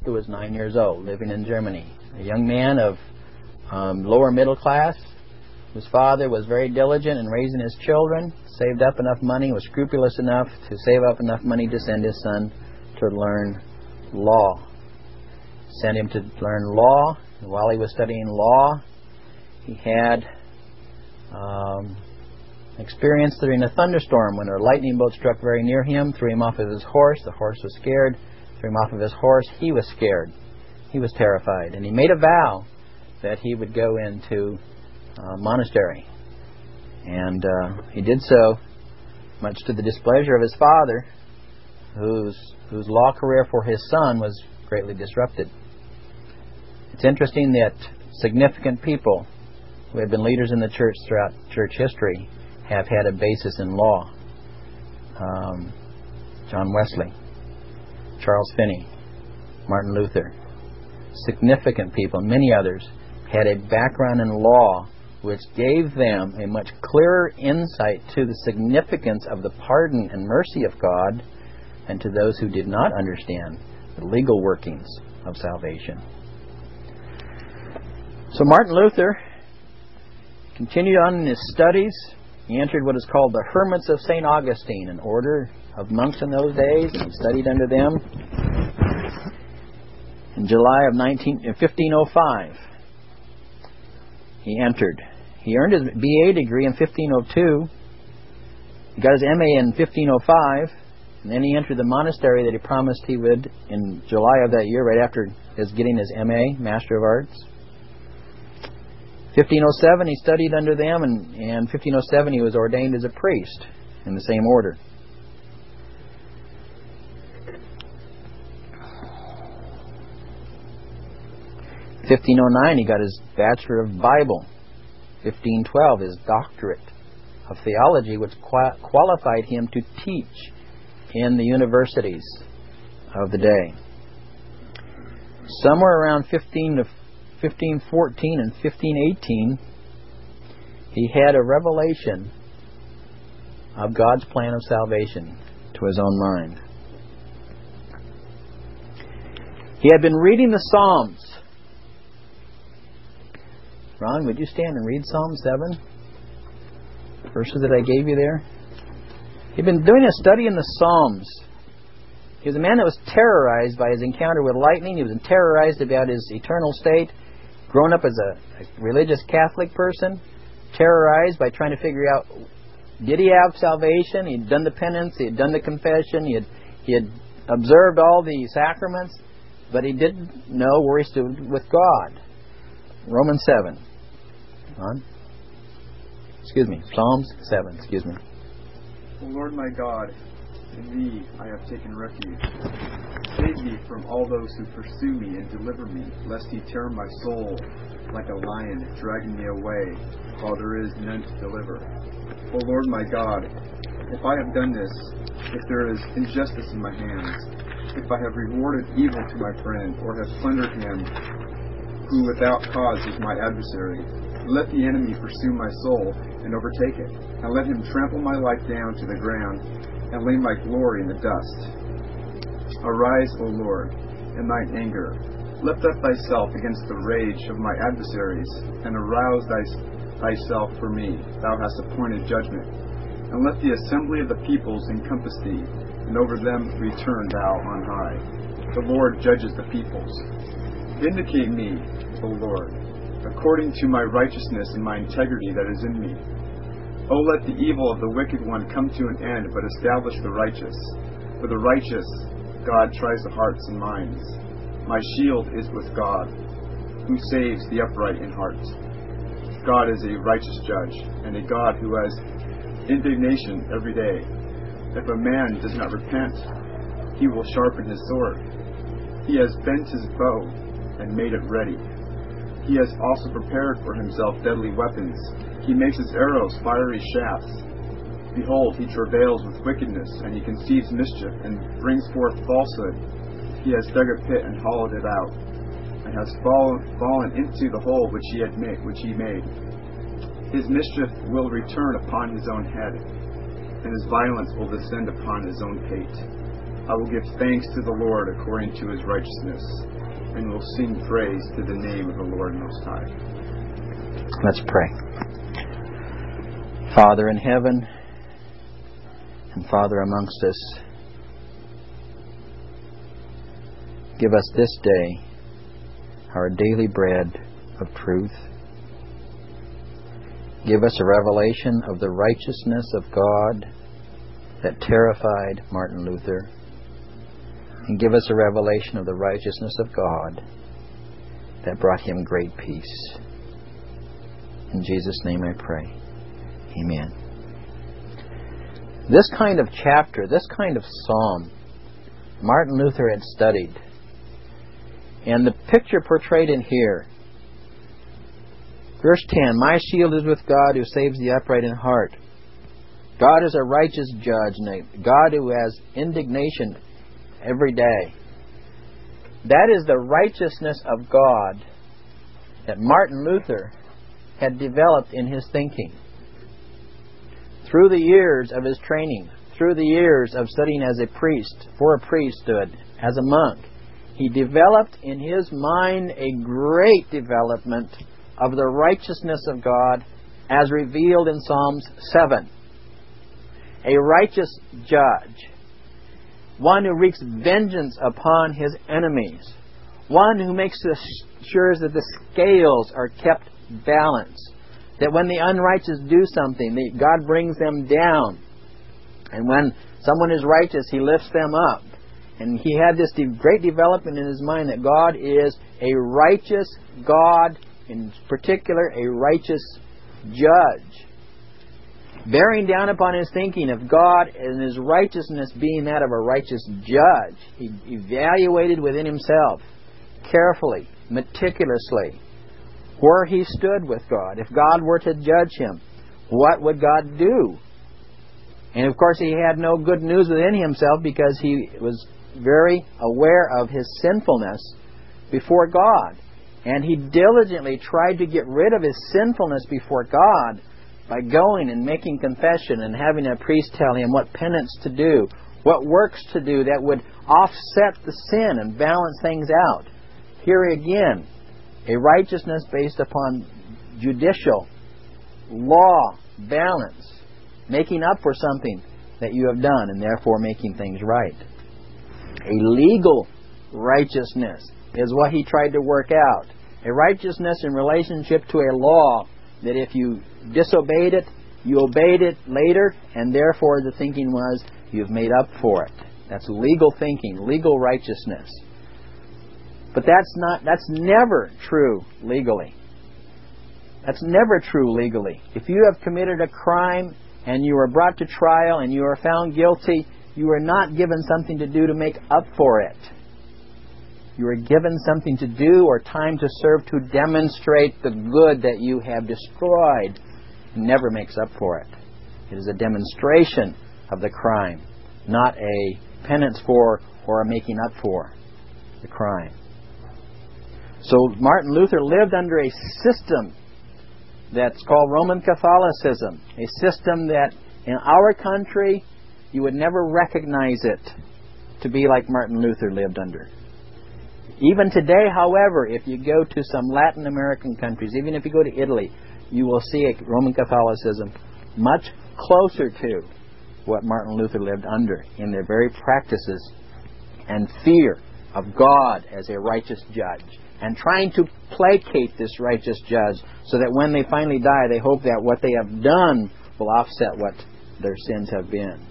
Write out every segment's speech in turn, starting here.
who was 9 years old, living in Germany. A young man of lower middle class, whose father was very diligent in raising his children, saved up enough money, was scrupulous enough to save up enough money to send his son to learn law. Sent him to learn law. And while he was studying law, he had experience during a thunderstorm when a lightning bolt struck very near him, threw him off of his horse. The horse was scared. Threw him off of his horse. He was scared. He was terrified. And he made a vow that he would go into a monastery. And he did so, much to the displeasure of his father, whose law career for his son was greatly disrupted. It's interesting that significant people who have been leaders in the church throughout church history have had a basis in law. John Wesley, Charles Finney, Martin Luther. Significant people, many others, had a background in law which gave them a much clearer insight to the significance of the pardon and mercy of God, and to those who did not understand the legal workings of salvation. So Martin Luther continued on in his studies. He entered what is called the Hermits of St. Augustine, an order of monks in those days, and he studied under them. In July of 1505, he entered. He earned his BA degree in 1502. He got his MA in 1505, and then he entered the monastery that he promised he would in July of that year, right after his getting his MA, Master of Arts. 1507 he studied under them, and in 1507 he was ordained as a priest in the same order. In 1509 he got his Bachelor of Bible. 1512 his Doctorate of Theology, which qualified him to teach in the universities of the day. Somewhere around 1514 and 1518, he had a revelation of God's plan of salvation to his own mind. He had been reading the Psalms. Ron, would you stand and read Psalm 7? The verses that I gave you there. He'd been doing a study in the Psalms. He was a man that was terrorized by his encounter with lightning. He was terrorized about his eternal state. Grown up as a religious Catholic person, terrorized by trying to figure out, did he have salvation? He'd done the penance, he had done the confession, he had observed all the sacraments, but he didn't know where he stood with God. Romans 7. Psalms 7, O Lord my God, in Thee I have taken refuge. Save me from all those who pursue me and deliver me, lest He tear my soul like a lion, dragging me away, while there is none to deliver. O Lord my God, if I have done this, if there is injustice in my hands, if I have rewarded evil to my friend, or have plundered him who without cause is my adversary, let the enemy pursue my soul and overtake it, and let him trample my life down to the ground, and lay my glory in the dust. Arise, O Lord, in thine anger. Lift up thyself against the rage of my adversaries, and arouse thyself for me. Thou hast appointed judgment. And let the assembly of the peoples encompass thee, and over them return thou on high. The Lord judges the peoples. Vindicate me, O Lord, according to my righteousness and my integrity that is in me. O let the evil of the wicked one come to an end, but establish the righteous. For the righteous, God tries the hearts and minds. My shield is with God, who saves the upright in heart. God is a righteous judge, and a God who has indignation every day. If a man does not repent, he will sharpen his sword. He has bent his bow and made it ready. He has also prepared for himself deadly weapons. He makes his arrows fiery shafts. Behold, he travails with wickedness, and he conceives mischief, and brings forth falsehood. He has dug a pit and hollowed it out, and has fallen into the hole which he made. His mischief will return upon his own head, and his violence will descend upon his own pate. I will give thanks to the Lord according to his righteousness, and will sing praise to the name of the Lord Most High. Let's pray. Father in heaven, and Father amongst us, give us this day our daily bread of truth. Give us a revelation of the righteousness of God that terrified Martin Luther. And give us a revelation of the righteousness of God that brought him great peace. In Jesus' name I pray. Amen. This kind of chapter, this kind of psalm, Martin Luther had studied. And the picture portrayed in here, verse 10, my shield is with God who saves the upright in heart. God is a righteous judge, and a God who has indignation every day. That is the righteousness of God that Martin Luther had developed in his thinking. Through the years of his training, through the years of studying as a priest, for a priesthood, as a monk, he developed in his mind a great development of the righteousness of God as revealed in Psalms 7. A righteous judge, one who wreaks vengeance upon his enemies, one who makes sure that the scales are kept balanced, that when the unrighteous do something, God brings them down, and when someone is righteous, he lifts them up. And he had this great development in his mind that God is a righteous God, in particular a righteous judge. Bearing down upon his thinking of God and his righteousness being that of a righteous judge, he evaluated within himself carefully, meticulously, where he stood with God. If God were to judge him, what would God do? And of course he had no good news within himself because he was very aware of his sinfulness before God. And he diligently tried to get rid of his sinfulness before God by going and making confession and having a priest tell him what penance to do, what works to do that would offset the sin and balance things out. Here again, a righteousness based upon judicial law balance, making up for something that you have done and therefore making things right. A legal righteousness is what he tried to work out. A righteousness in relationship to a law that if you disobeyed it, you obeyed it later, and therefore the thinking was you've made up for it. That's legal thinking, legal righteousness. But that's never true legally. That's never true legally. If you have committed a crime and you are brought to trial and you are found guilty, you are not given something to do to make up for it. You are given something to do or time to serve to demonstrate the good that you have destroyed. It never makes up for it. It is a demonstration of the crime, not a penance for or a making up for the crime. So Martin Luther lived under a system that's called Roman Catholicism, a system that in our country you would never recognize it to be like Martin Luther lived under. Even today, however, if you go to some Latin American countries, even if you go to Italy, you will see a Roman Catholicism much closer to what Martin Luther lived under in their very practices and fear of God as a righteous judge, and trying to placate this righteous judge so that when they finally die, they hope that what they have done will offset what their sins have been,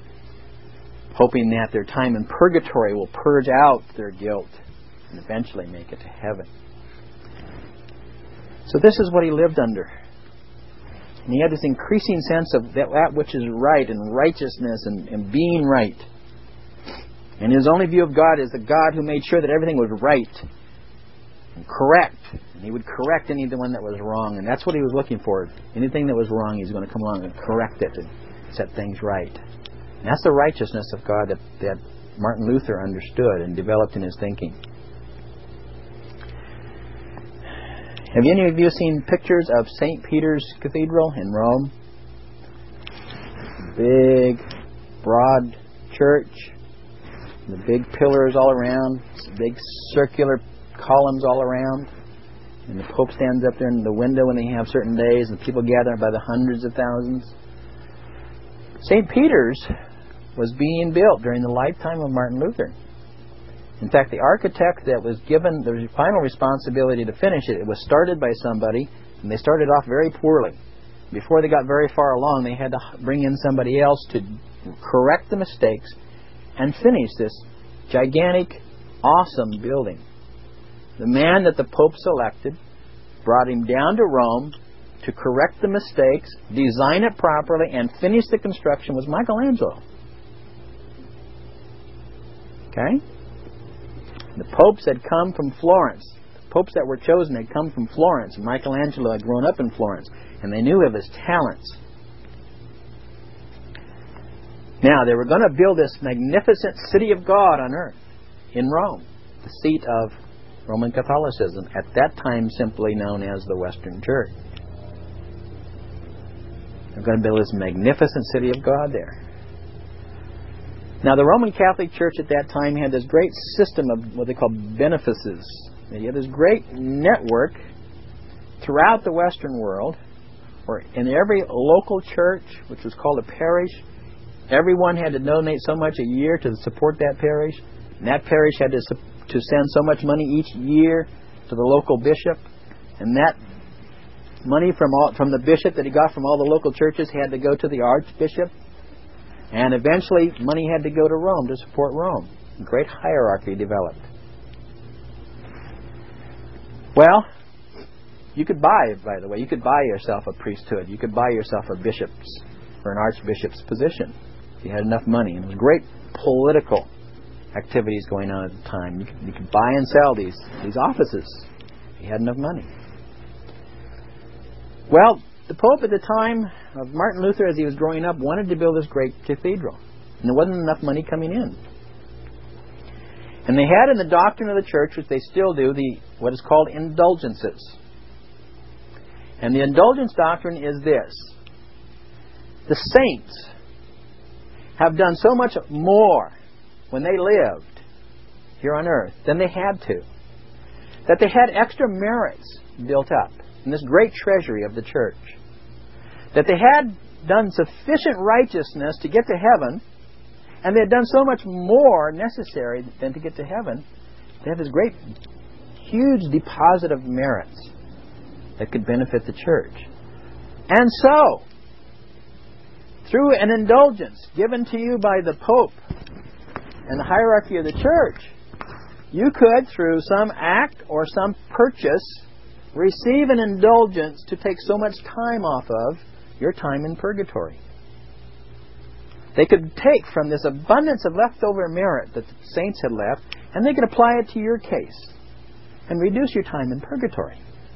hoping that their time in purgatory will purge out their guilt and eventually make it to heaven. So this is what he lived under. And he had this increasing sense of that which is right and righteousness and being right. And his only view of God is the God who made sure that everything was right and correct. And he would correct anyone that was wrong. And that's what he was looking for. Anything that was wrong, he's going to come along and correct it and set things right. And that's the righteousness of God that Martin Luther understood and developed in his thinking. Have any of you seen pictures of St. Peter's Cathedral in Rome? Big, broad church. The big pillars all around, big circular columns all around. And the Pope stands up there in the window when they have certain days, and people gather by the hundreds of thousands. St. Peter's was being built during the lifetime of Martin Luther. In fact, the architect that was given the final responsibility to finish it, it was started by somebody, and they started off very poorly. Before they got very far along, they had to bring in somebody else to correct the mistakes and finish this gigantic, awesome building. The man that the Pope selected brought him down to Rome to correct the mistakes, design it properly, and finish the construction was Michelangelo. Okay? The popes had come from Florence. The popes that were chosen had come from Florence. Michelangelo had grown up in Florence, and they knew of his talents. Now, they were going to build this magnificent city of God on earth in Rome, the seat of Roman Catholicism, at that time simply known as the Western Church. They're going to build this magnificent city of God there. Now, the Roman Catholic Church at that time had this great system of what they call benefices. They had this great network throughout the Western world, where in every local church, which was called a parish, everyone had to donate so much a year to support that parish, and that parish had to send so much money each year to the local bishop, and that money from the bishop that he got from all the local churches had to go to the archbishop, and eventually money had to go to Rome to support Rome. A great hierarchy developed. Well, you could buy, by the way, you could buy yourself a priesthood. You could buy yourself a bishop's or an archbishop's position if you had enough money. And there was great political activities going on at the time. You could buy and sell these offices if you had enough money. Well, the Pope at the time of Martin Luther, as he was growing up, wanted to build this great cathedral. And there wasn't enough money coming in. And they had in the doctrine of the church, which they still do, what is called indulgences. And the indulgence doctrine is this. The saints have done so much more when they lived here on earth than they had to, that they had extra merits built up in this great treasury of the church, that they had done sufficient righteousness to get to heaven, and they had done so much more necessary than to get to heaven. They have this great, huge deposit of merits that could benefit the church. And so, through an indulgence given to you by the Pope and the hierarchy of the church, you could, through some act or some purchase, receive an indulgence to take so much time off of your time in purgatory. They could take from this abundance of leftover merit that the saints had left, and they could apply it to your case and reduce your time in purgatory.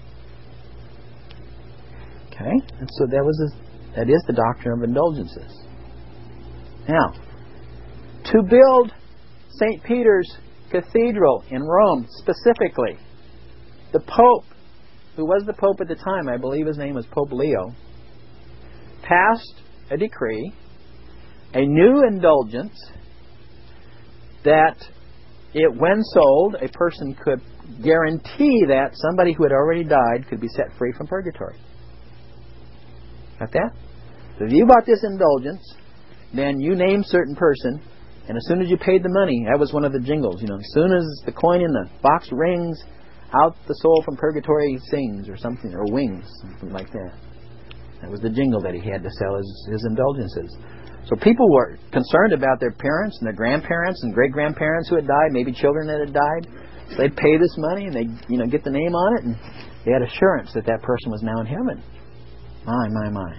Okay? And so that is the doctrine of indulgences. Now, to build St. Peter's Cathedral in Rome specifically, the Pope, who was the Pope at the time, I believe his name was Pope Leo, passed a decree, a new indulgence, that when sold, a person could guarantee that somebody who had already died could be set free from purgatory. Got that? So if you bought this indulgence, then you name a certain person, and as soon as you paid the money, that was one of the jingles, as soon as the coin in the box rings, out the soul from purgatory sings, or something, or wings, something like that. That was the jingle that he had to sell his indulgences. So people were concerned about their parents and their grandparents and great-grandparents who had died, maybe children that had died. So they'd pay this money and they'd get the name on it, and they had assurance that that person was now in heaven. My.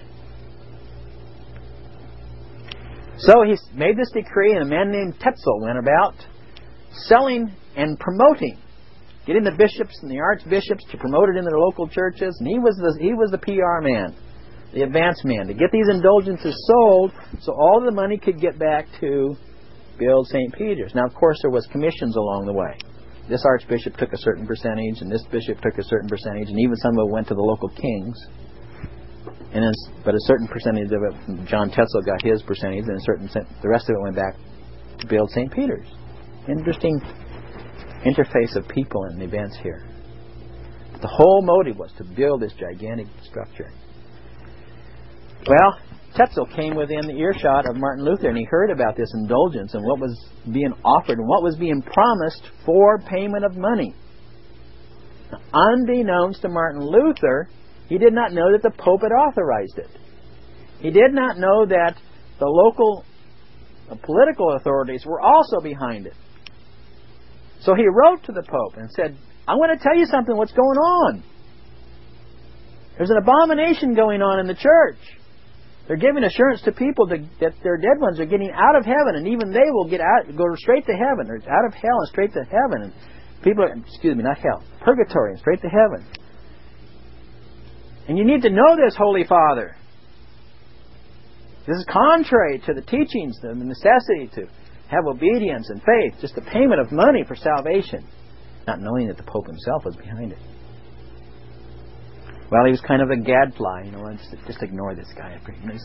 So he made this decree, and a man named Tetzel went about selling and promoting, getting the bishops and the archbishops to promote it in their local churches, and he was the PR man, the advance man, to get these indulgences sold so all the money could get back to build St. Peter's. Now, of course, there was commissions along the way. This archbishop took a certain percentage, and this bishop took a certain percentage, and even some of it went to the local kings. But a certain percentage of it, John Tetzel got his percentage, and the rest of it went back to build St. Peter's. Interesting interface of people and events here. But the whole motive was to build this gigantic structure. Well, Tetzel came within the earshot of Martin Luther, and he heard about this indulgence and what was being offered and what was being promised for payment of money. Now, unbeknownst to Martin Luther, he did not know that the Pope had authorized it. He did not know that the local political authorities were also behind it. So he wrote to the Pope and said, I want to tell you something, what's going on. There's an abomination going on in the church. They're giving assurance to people that their dead ones are getting out of heaven, and even they will go straight to heaven, or out of hell and straight to heaven. And people are, not hell, purgatory and straight to heaven. And you need to know this, Holy Father. This is contrary to the teachings, the necessity to have obedience and faith, just the payment of money for salvation, not knowing that the Pope himself was behind it. Well, he was kind of a gadfly, just ignore this guy.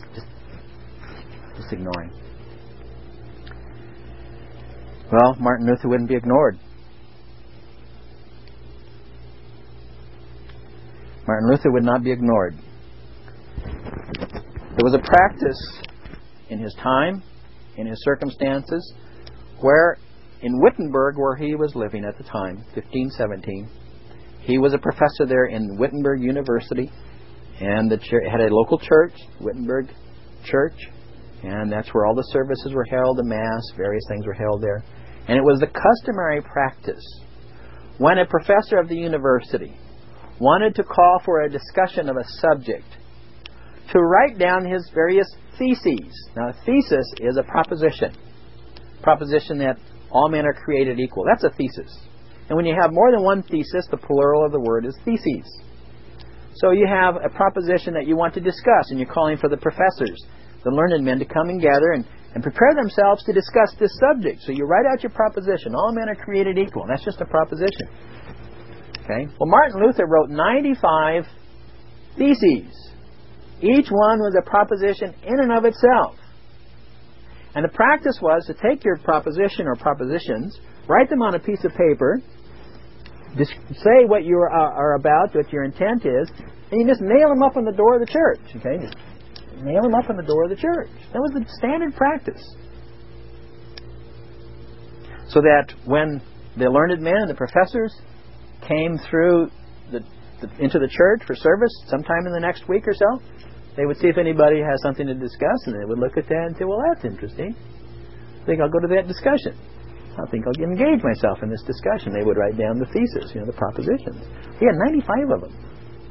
Just ignore him. Well, Martin Luther wouldn't be ignored. Martin Luther would not be ignored. There was a practice in his time, in his circumstances, where in Wittenberg, where he was living at the time, 1517, he was a professor there in Wittenberg University, and the church had a local church, Wittenberg Church, and that's where all the services were held, the Mass, various things were held there. And it was the customary practice when a professor of the university wanted to call for a discussion of a subject to write down his various theses. Now, a thesis is a proposition that all men are created equal. That's a thesis. And when you have more than one thesis, the plural of the word is theses. So you have a proposition that you want to discuss, and you're calling for the professors, the learned men, to come and gather and prepare themselves to discuss this subject. So you write out your proposition. All men are created equal. That's just a proposition. Okay? Well, Martin Luther wrote 95 theses. Each one was a proposition in and of itself. And the practice was to take your proposition or propositions, write them on a piece of paper, say what you are about, what your intent is, and you just nail them up on the door of the church. Okay, just nail them up on the door of the church. That was the standard practice. So that when the learned men and the professors came through into the church for service sometime in the next week or so, they would see if anybody has something to discuss, and they would look at that and say, well, that's interesting. I think I'll go to that discussion. I think I'll engage myself in this discussion. They would write down the thesis, the propositions. He had 95 of them.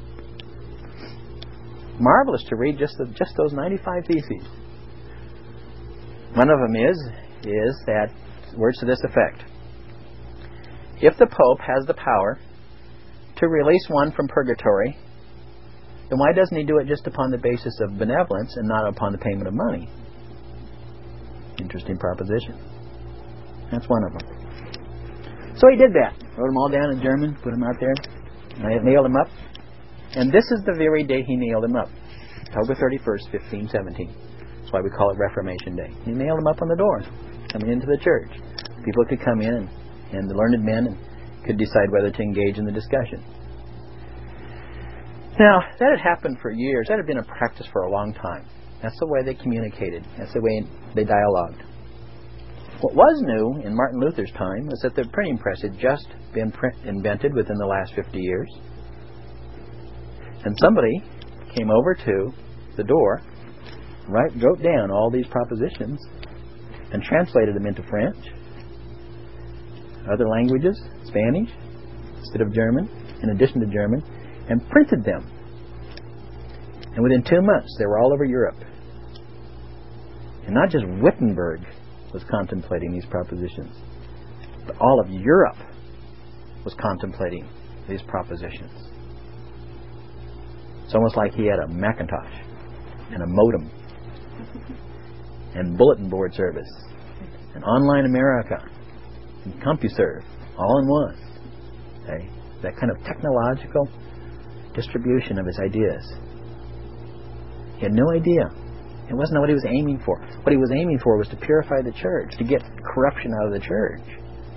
Marvelous to read just those 95 theses. One of them is that, words to this effect: if the Pope has the power to release one from purgatory, then why doesn't he do it just upon the basis of benevolence and not upon the payment of money? Interesting proposition. That's one of them. So he did that. Wrote them all down in German, put them out there, nailed them up. And this is the very day he nailed them up. October 31st, 1517. That's why we call it Reformation Day. He nailed them up on the door, coming into the church. People could come in, and the learned men could decide whether to engage in the discussion. Now, that had happened for years. That had been a practice for a long time. That's the way they communicated. That's the way they dialogued. What was new in Martin Luther's time was that the printing press had just been invented within the last 50 years. And somebody came over to the door, wrote down all these propositions, and translated them into French, other languages, Spanish, instead of German, in addition to German, and printed them. And within 2 months, they were all over Europe. And not just Wittenberg was contemplating these propositions, but all of Europe was contemplating these propositions. It's almost like he had a Macintosh and a modem and bulletin board service and Online America and CompuServe all in one. Okay? That kind of technological distribution of his ideas. He had no idea. It wasn't what he was aiming for. What he was aiming for was to purify the church, to get corruption out of the church.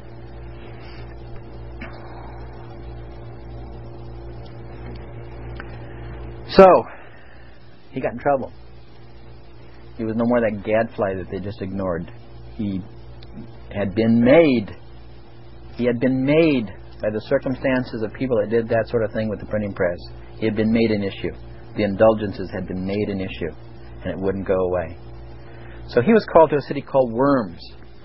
So, he got in trouble. He was no more that gadfly that they just ignored. He had been made. He had been made by the circumstances of people that did that sort of thing with the printing press. He had been made an issue. The indulgences had been made an issue, and it wouldn't go away. So he was called to a city called Worms.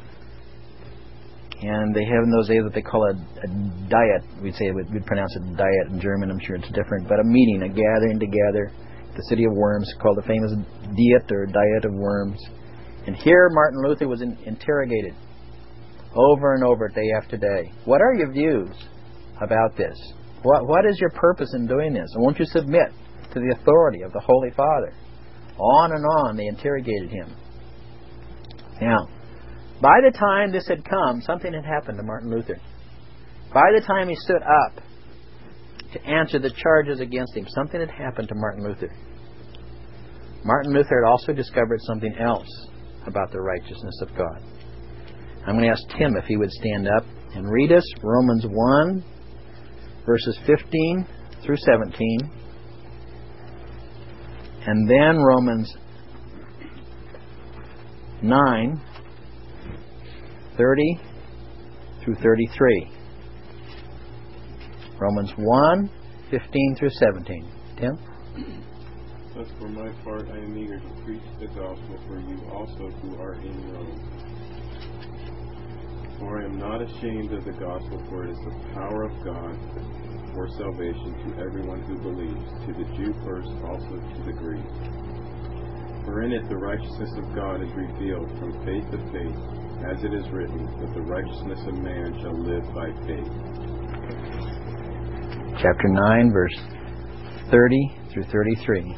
And they have in those days what they call a diet. We'd pronounce it diet in German. I'm sure it's different. But a meeting, a gathering together. The city of Worms, called the famous Diet or Diet of Worms. And here Martin Luther was interrogated over and over, day after day. What are your views about this? What is your purpose in doing this? And won't you submit to the authority of the Holy Father? On and on they interrogated him. Now, by the time this had come, something had happened to Martin Luther. By the time he stood up to answer the charges against him, something had happened to Martin Luther. Martin Luther had also discovered something else about the righteousness of God. I'm going to ask Tim if he would stand up and read us Romans 1, verses 15 through 17, and then Romans 9, 30 through 33. Romans 1, 15 through 17. Tim? Thus for my part I am eager to preach the gospel for you also who are in Rome. For I am not ashamed of the gospel, for it is the power of God for salvation to everyone who believes, to the Jew first, also to the Greek. For in it the righteousness of God is revealed from faith to faith, as it is written, that the righteousness of man shall live by faith. Chapter 9, verse 30 through 33.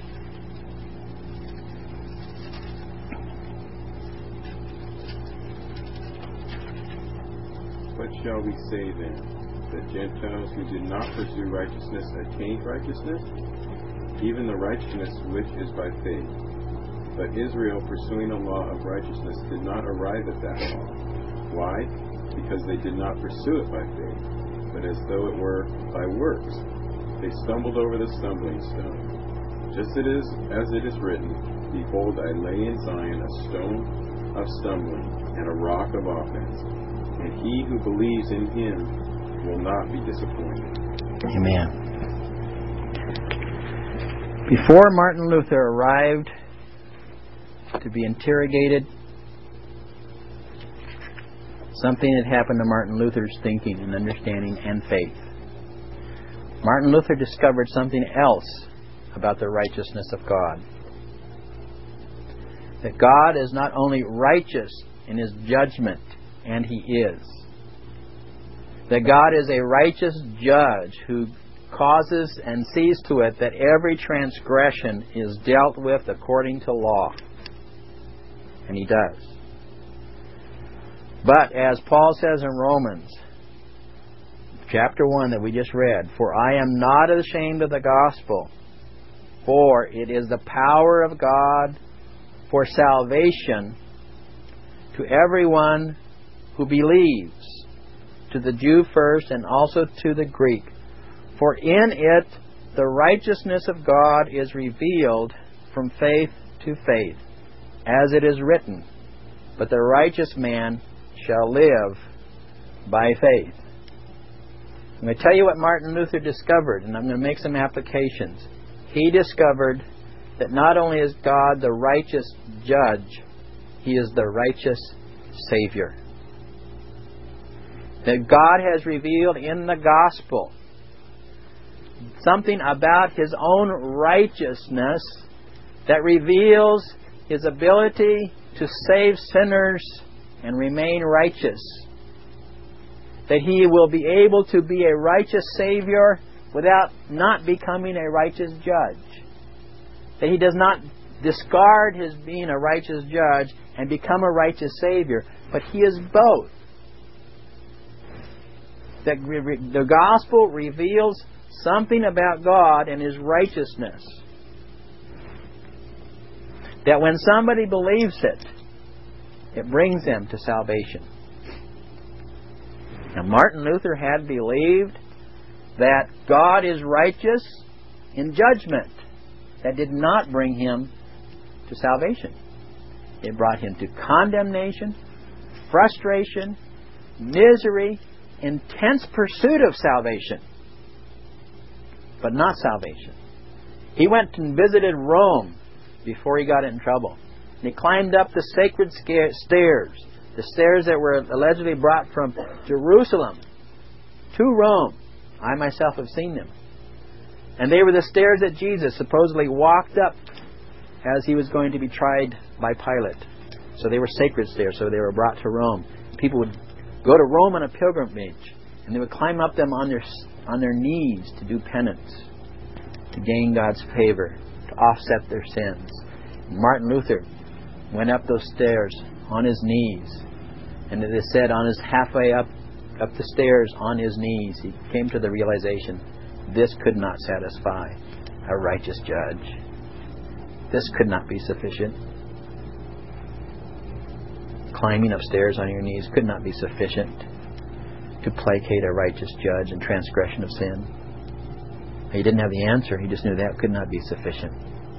What shall we say then? That Gentiles who did not pursue righteousness attained righteousness? Even the righteousness which is by faith. But Israel, pursuing a law of righteousness, did not arrive at that law. Why? Because they did not pursue it by faith, but as though it were by works. They stumbled over the stumbling stone. Just as it is written, Behold, I lay in Zion a stone of stumbling and a rock of offense, and he who believes in him will not be disappointed. Amen. Before Martin Luther arrived to be interrogated, something had happened to Martin Luther's thinking and understanding and faith. Martin Luther discovered something else about the righteousness of God. That God is not only righteous in His judgment, and He is. That God is a righteous judge who causes and sees to it that every transgression is dealt with according to law. And He does. But as Paul says in Romans, chapter 1 that we just read, For I am not ashamed of the gospel, for it is the power of God for salvation to everyone who believes, to the Jew first and also to the Greek. For in it the righteousness of God is revealed from faith to faith, as it is written, But the righteous man shall live by faith. I'm going to tell you what Martin Luther discovered, and I'm going to make some applications. He discovered that not only is God the righteous judge, He is the righteous Savior. That God has revealed in the gospel something about His own righteousness that reveals His ability to save sinners and remain righteous. That He will be able to be a righteous Savior without not becoming a righteous judge. That He does not discard His being a righteous judge and become a righteous Savior, but He is both. That the gospel reveals something about God and His righteousness. That when somebody believes it, it brings them to salvation. Now, Martin Luther had believed that God is righteous in judgment that did not bring him to salvation. It brought him to condemnation, frustration, misery, intense pursuit of salvation, but not salvation. He went and visited Rome before he got in trouble. And he climbed up the sacred stairs, the stairs that were allegedly brought from Jerusalem to Rome. I myself have seen them. And they were the stairs that Jesus supposedly walked up as he was going to be tried by Pilate. So they were sacred stairs, so they were brought to Rome. People would go to Rome on a pilgrimage, and they would climb up them on their knees to do penance, to gain God's favor, to offset their sins. Martin Luther went up those stairs on his knees, and it is said on his halfway up the stairs on his knees, he came to the realization, this could not satisfy a righteous judge. This could not be sufficient. Climbing upstairs on your knees could not be sufficient to placate a righteous judge in transgression of sin. He didn't have the answer. He just knew that could not be sufficient.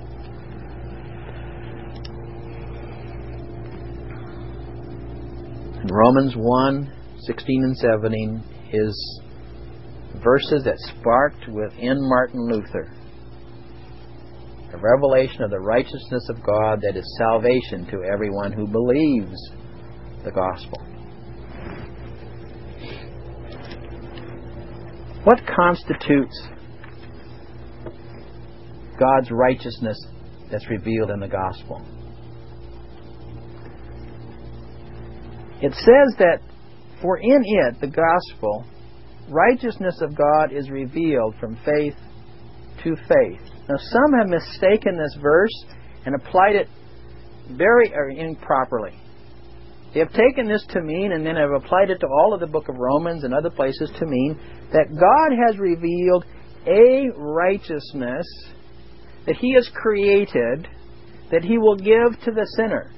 In Romans 1:16 and 17 is verses that sparked within Martin Luther a revelation of the righteousness of God that is salvation to everyone who believes the gospel. What constitutes God's righteousness that's revealed in the gospel? It says that, for in it, the gospel, righteousness of God is revealed from faith to faith. Now, some have mistaken this verse and applied it very improperly. They have taken this to mean, and then have applied it to all of the book of Romans and other places to mean, that God has revealed a righteousness that He has created that He will give to the sinner.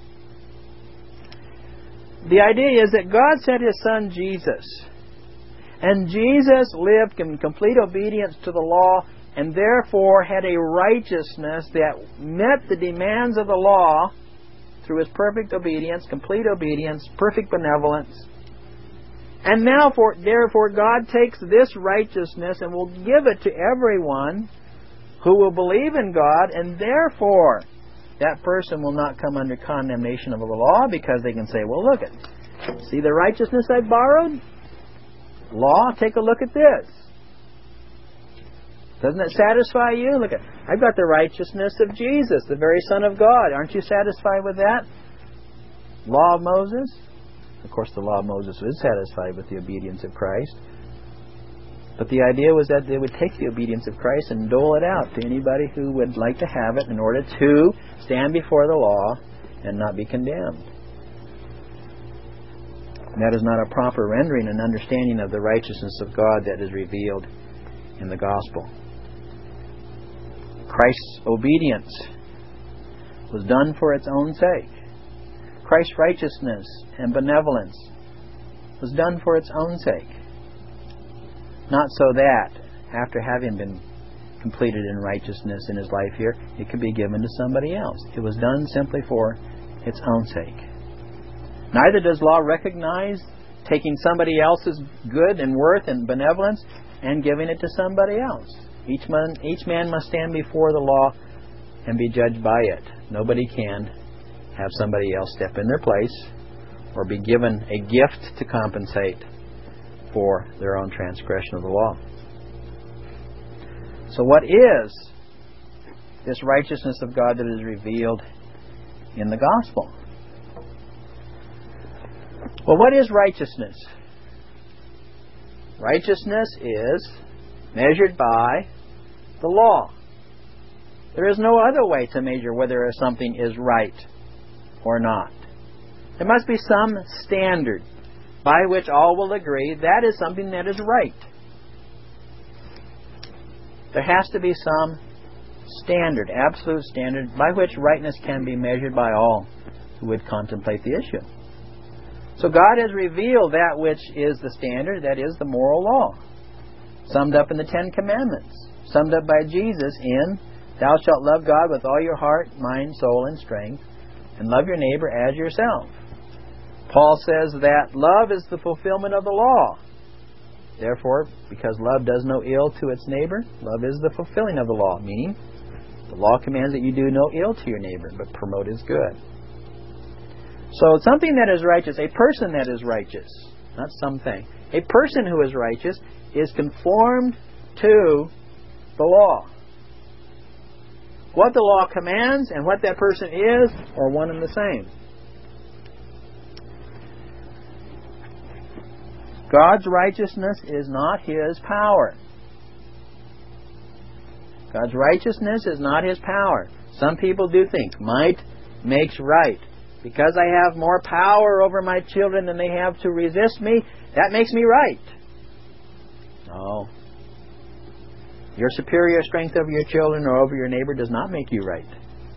The idea is that God sent His Son Jesus, and Jesus lived in complete obedience to the law, and therefore had a righteousness that met the demands of the law through His perfect obedience, complete obedience, perfect benevolence. And now, therefore, God takes this righteousness and will give it to everyone who will believe in God, and therefore that person will not come under condemnation of the law, because they can say, well, look it. See the righteousness I borrowed? Law, take a look at this. Doesn't it satisfy you? Look, I've got the righteousness of Jesus, the very Son of God. Aren't you satisfied with that? Law of Moses? Of course, the law of Moses was satisfied with the obedience of Christ. But the idea was that they would take the obedience of Christ and dole it out to anybody who would like to have it in order to stand before the law and not be condemned. And that is not a proper rendering and understanding of the righteousness of God that is revealed in the gospel. Christ's obedience was done for its own sake. Christ's righteousness and benevolence was done for its own sake. Not so that, after having been completed in righteousness in His life here, it could be given to somebody else. It was done simply for its own sake. Neither does law recognize taking somebody else's good and worth and benevolence and giving it to somebody else. Each man must stand before the law and be judged by it. Nobody can have somebody else step in their place or be given a gift to compensate for their own transgression of the law. So what is this righteousness of God that is revealed in the gospel? Well, what is righteousness? Righteousness is measured by the law. There is no other way to measure whether something is right or not. There must be some standard by which all will agree that is something that is right. There has to be some standard, absolute standard, by which rightness can be measured by all who would contemplate the issue. So God has revealed that which is the standard, that is the moral law, summed up in the Ten Commandments. summed up by Jesus in, thou shalt love God with all your heart, mind, soul, and strength, and love your neighbor as yourself. Paul says that love is the fulfillment of the law. Therefore, because love does no ill to its neighbor, love is the fulfilling of the law, meaning the law commands that you do no ill to your neighbor, but promote his good. So something that is righteous, a person that is righteous, not something, a person who is righteous is conformed to the law. What the law commands and what that person is are one and the same. God's righteousness is not His power. God's righteousness is not His power. Some people do think might makes right. Because I have more power over my children than they have to resist me, that makes me right. No. Your superior strength over your children or over your neighbor does not make you right.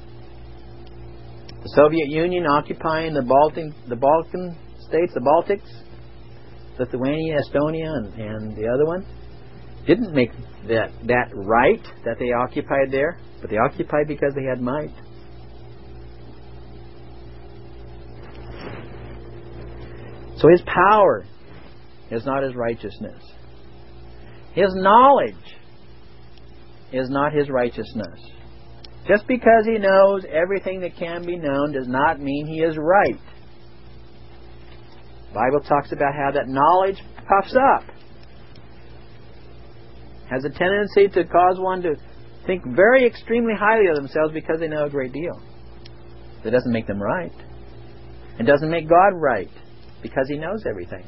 The Soviet Union occupying the Balkan states, the Baltics, Lithuania, Estonia, and the other one, didn't make that right that they occupied there, but they occupied because they had might. So His power is not His righteousness. His knowledge is not His righteousness. Just because He knows everything that can be known does not mean He is right. The Bible talks about how that knowledge puffs up. Has a tendency to cause one to think very extremely highly of themselves because they know a great deal. That doesn't make them right. It doesn't make God right because He knows everything.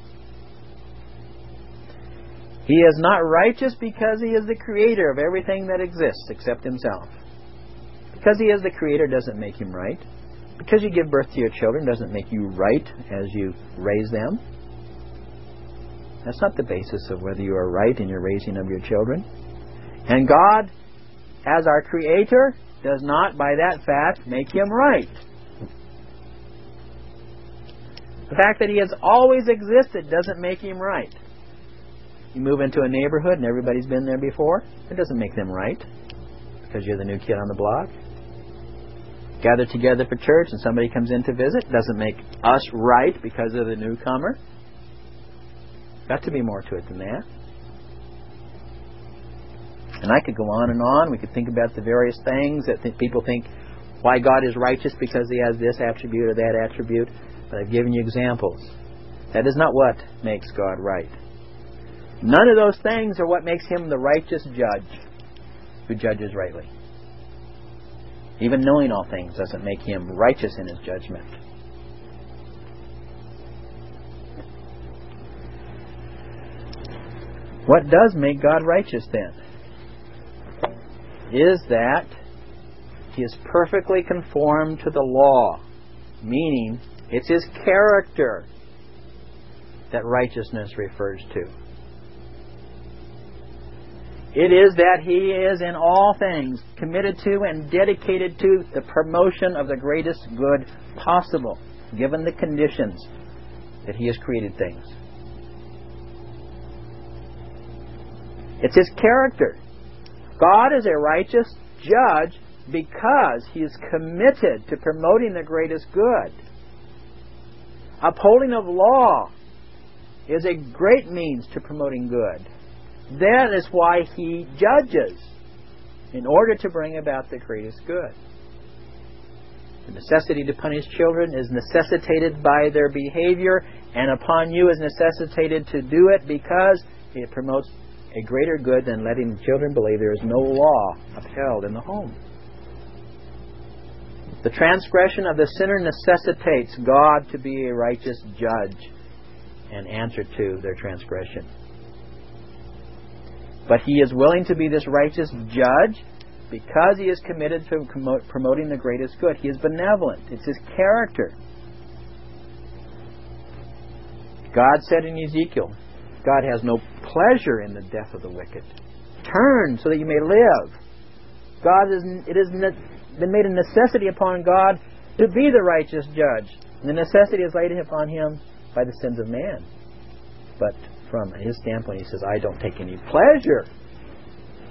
He is not righteous because He is the creator of everything that exists except Himself. Because He is the creator doesn't make Him right. Because you give birth to your children doesn't make you right as you raise them. That's not the basis of whether you are right in your raising of your children. And God, as our creator, does not, by that fact, make Him right. The fact that He has always existed doesn't make Him right. You move into a neighborhood and everybody's been there before, it doesn't make them right because you're the new kid on the block. Gather together for church and somebody comes in to visit, doesn't make us right because of the newcomer. Got to be more to it than that. And I could go on and on. We could think about the various things that people think why God is righteous because He has this attribute or that attribute. But I've given you examples. That is not what makes God right. None of those things are what makes Him the righteous judge who judges rightly. Even knowing all things doesn't make Him righteous in His judgment. What does make God righteous then? Is that He is perfectly conformed to the law, meaning it's His character that righteousness refers to. It is that He is in all things committed to and dedicated to the promotion of the greatest good possible, given the conditions that He has created things. It's His character. God is a righteous judge because He is committed to promoting the greatest good. Upholding of law is a great means to promoting good. That is why He judges, in order to bring about the greatest good. The necessity to punish children is necessitated by their behavior, and upon you is necessitated to do it because it promotes a greater good than letting children believe there is no law upheld in the home. The transgression of the sinner necessitates God to be a righteous judge and answer to their transgression. But He is willing to be this righteous judge because He is committed to promoting the greatest good. He is benevolent. It's His character. God said in Ezekiel, God has no pleasure in the death of the wicked. Turn so that you may live. It has been made a necessity upon God to be the righteous judge. And the necessity is laid upon Him by the sins of man. But from His standpoint, He says, I don't take any pleasure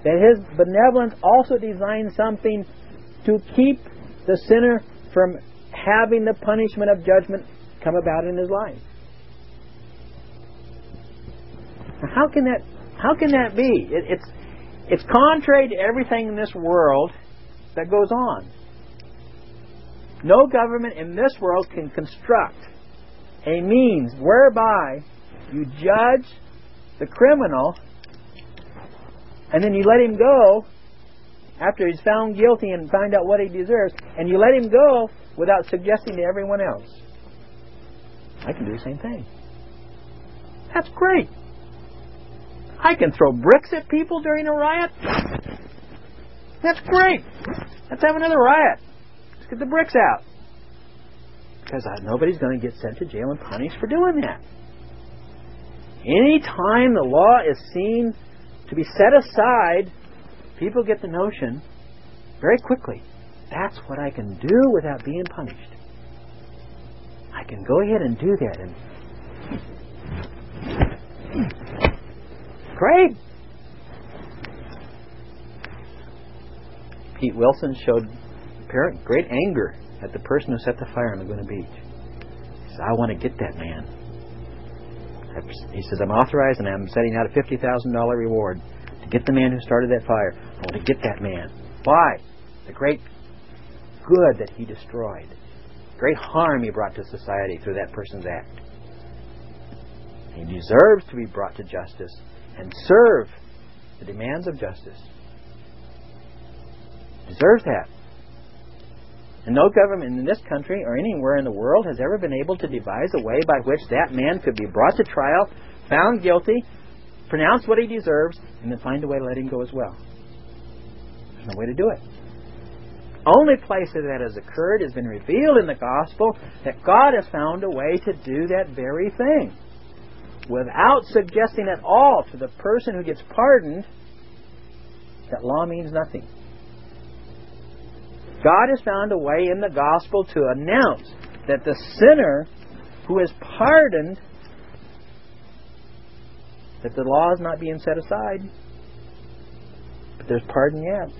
that His benevolence also designs something to keep the sinner from having the punishment of judgment come about in his life. How can that be? It's contrary to everything in this world that goes on. No government in this world can construct a means whereby you judge the criminal and then you let him go after he's found guilty and find out what he deserves, and you let him go without suggesting to everyone else, I can do the same thing. That's great. I can throw bricks at people during a riot. That's great. Let's have another riot. Let's get the bricks out. Because nobody's going to get sent to jail and punished for doing that. Any time the law is seen to be set aside, people get the notion very quickly, that's what I can do without being punished. I can go ahead and do that. And great. Pete Wilson showed apparent great anger at the person who set the fire on Laguna Beach. He says, I want to get that man. He says, I'm authorized and I'm setting out a $50,000 reward to get the man who started that fire. I want to get that man. Why? The great good that he destroyed. Great harm he brought to society through that person's act. He deserves to be brought to justice and serve the demands of justice. Deserves that. And no government in this country or anywhere in the world has ever been able to devise a way by which that man could be brought to trial, found guilty, pronounce what he deserves, and then find a way to let him go as well. There's no way to do it. Only place that that has occurred has been revealed in the gospel, that God has found a way to do that very thing without suggesting at all to the person who gets pardoned that law means nothing. God has found a way in the gospel to announce that the sinner who is pardoned, that the law is not being set aside, but there's pardon yet.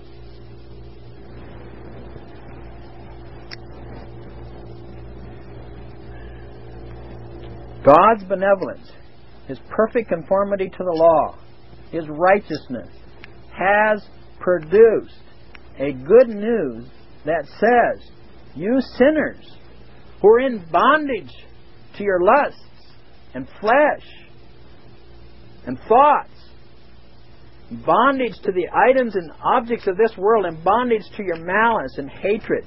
God's benevolence, His perfect conformity to the law, His righteousness, has produced a good news that says, you sinners who are in bondage to your lusts and flesh and thoughts, bondage to the items and objects of this world, and bondage to your malice and hatred,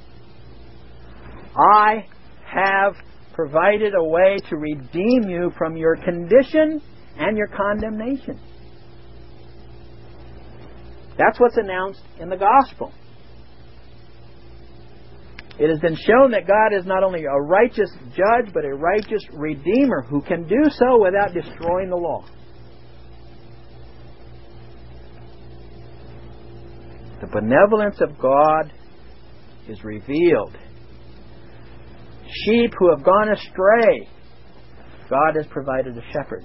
I have provided a way to redeem you from your condition and your condemnation. That's what's announced in the gospel. It has been shown that God is not only a righteous judge, but a righteous redeemer who can do so without destroying the law. The benevolence of God is revealed. Sheep who have gone astray, God has provided a shepherd.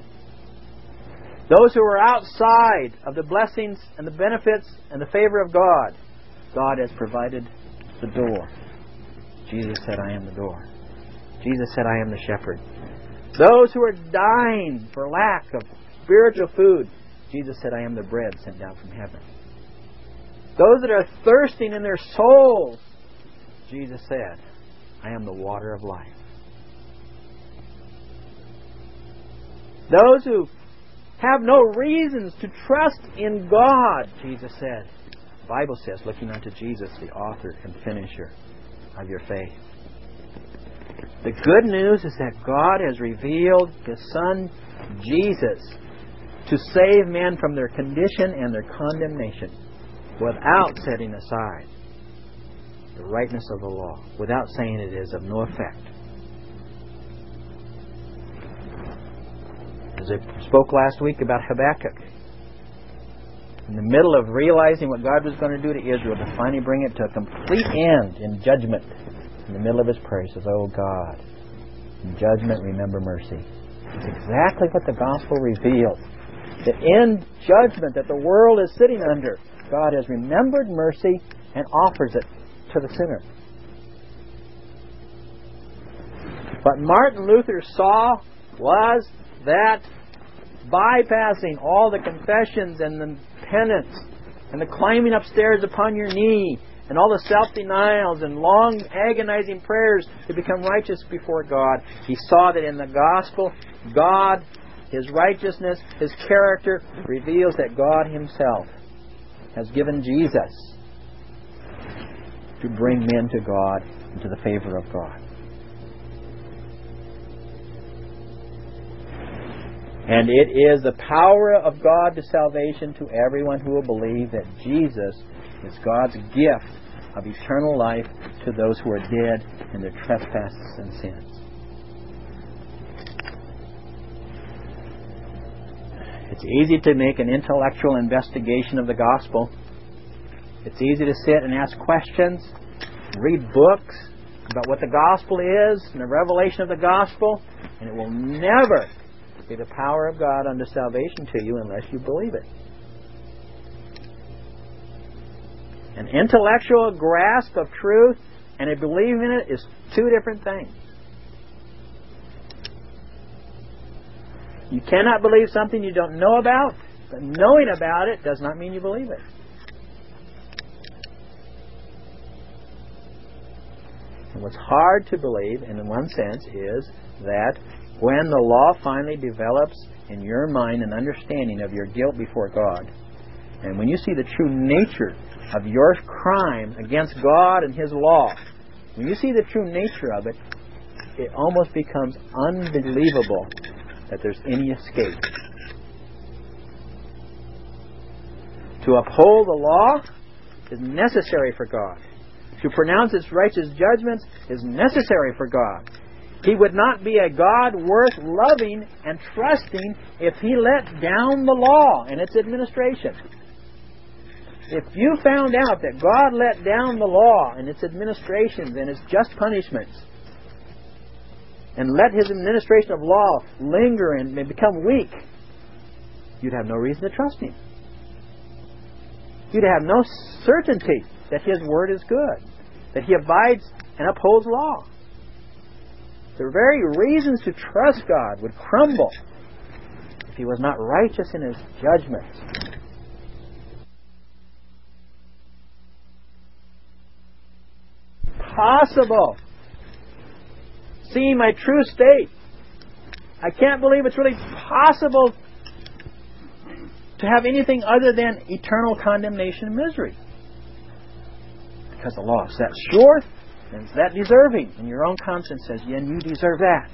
Those who are outside of the blessings and the benefits and the favor of God, God has provided the door. Jesus said, I am the door. Jesus said, I am the shepherd. Those who are dying for lack of spiritual food, Jesus said, I am the bread sent down from heaven. Those that are thirsting in their souls, Jesus said, I am the water of life. Those who have no reasons to trust in God, Jesus said. The Bible says, looking unto Jesus, the author and finisher of your faith. The good news is that God has revealed His Son, Jesus, to save men from their condition and their condemnation without setting aside the rightness of the law, without saying it is of no effect. As I spoke last week about Habakkuk, in the middle of realizing what God was going to do to Israel, to finally bring it to a complete end in judgment, in the middle of his prayer, he says, oh God, in judgment remember mercy. It's exactly what the gospel reveals. that in judgment that the world is sitting under, God has remembered mercy and offers it to the sinner. What Martin Luther saw was that bypassing all the confessions and the penance and the climbing upstairs upon your knee and all the self-denials and long agonizing prayers to become righteous before God, he saw that in the gospel, God, His righteousness, His character, reveals that God Himself has given Jesus to bring men to God and to the favor of God. And it is the power of God to salvation to everyone who will believe that Jesus is God's gift of eternal life to those who are dead in their trespasses and sins. It's easy to make an intellectual investigation of the gospel. It's easy to sit and ask questions, read books about what the gospel is and the revelation of the gospel, and it will never be the power of God unto salvation to you unless you believe it. An intellectual grasp of truth and a belief in it is two different things. You cannot believe something you don't know about, but knowing about it does not mean you believe it. And what's hard to believe, in one sense, is that when the law finally develops in your mind an understanding of your guilt before God, and when you see the true nature of your crime against God and His law, when you see the true nature of it, it almost becomes unbelievable that there's any escape. To uphold the law is necessary for God. To pronounce its righteous judgments is necessary for God. He would not be a God worth loving and trusting if He let down the law and its administration. If you found out that God let down the law and its administrations and its just punishments, and let His administration of law linger and become weak, you'd have no reason to trust Him. You'd have no certainty that His Word is good, that He abides and upholds law. The very reasons to trust God would crumble if He was not righteous in His judgments. Possible. Seeing my true state, I can't believe it's really possible to have anything other than eternal condemnation and misery. Because the law is that sure, and it's that deserving. And your own conscience says, yeah, you deserve that.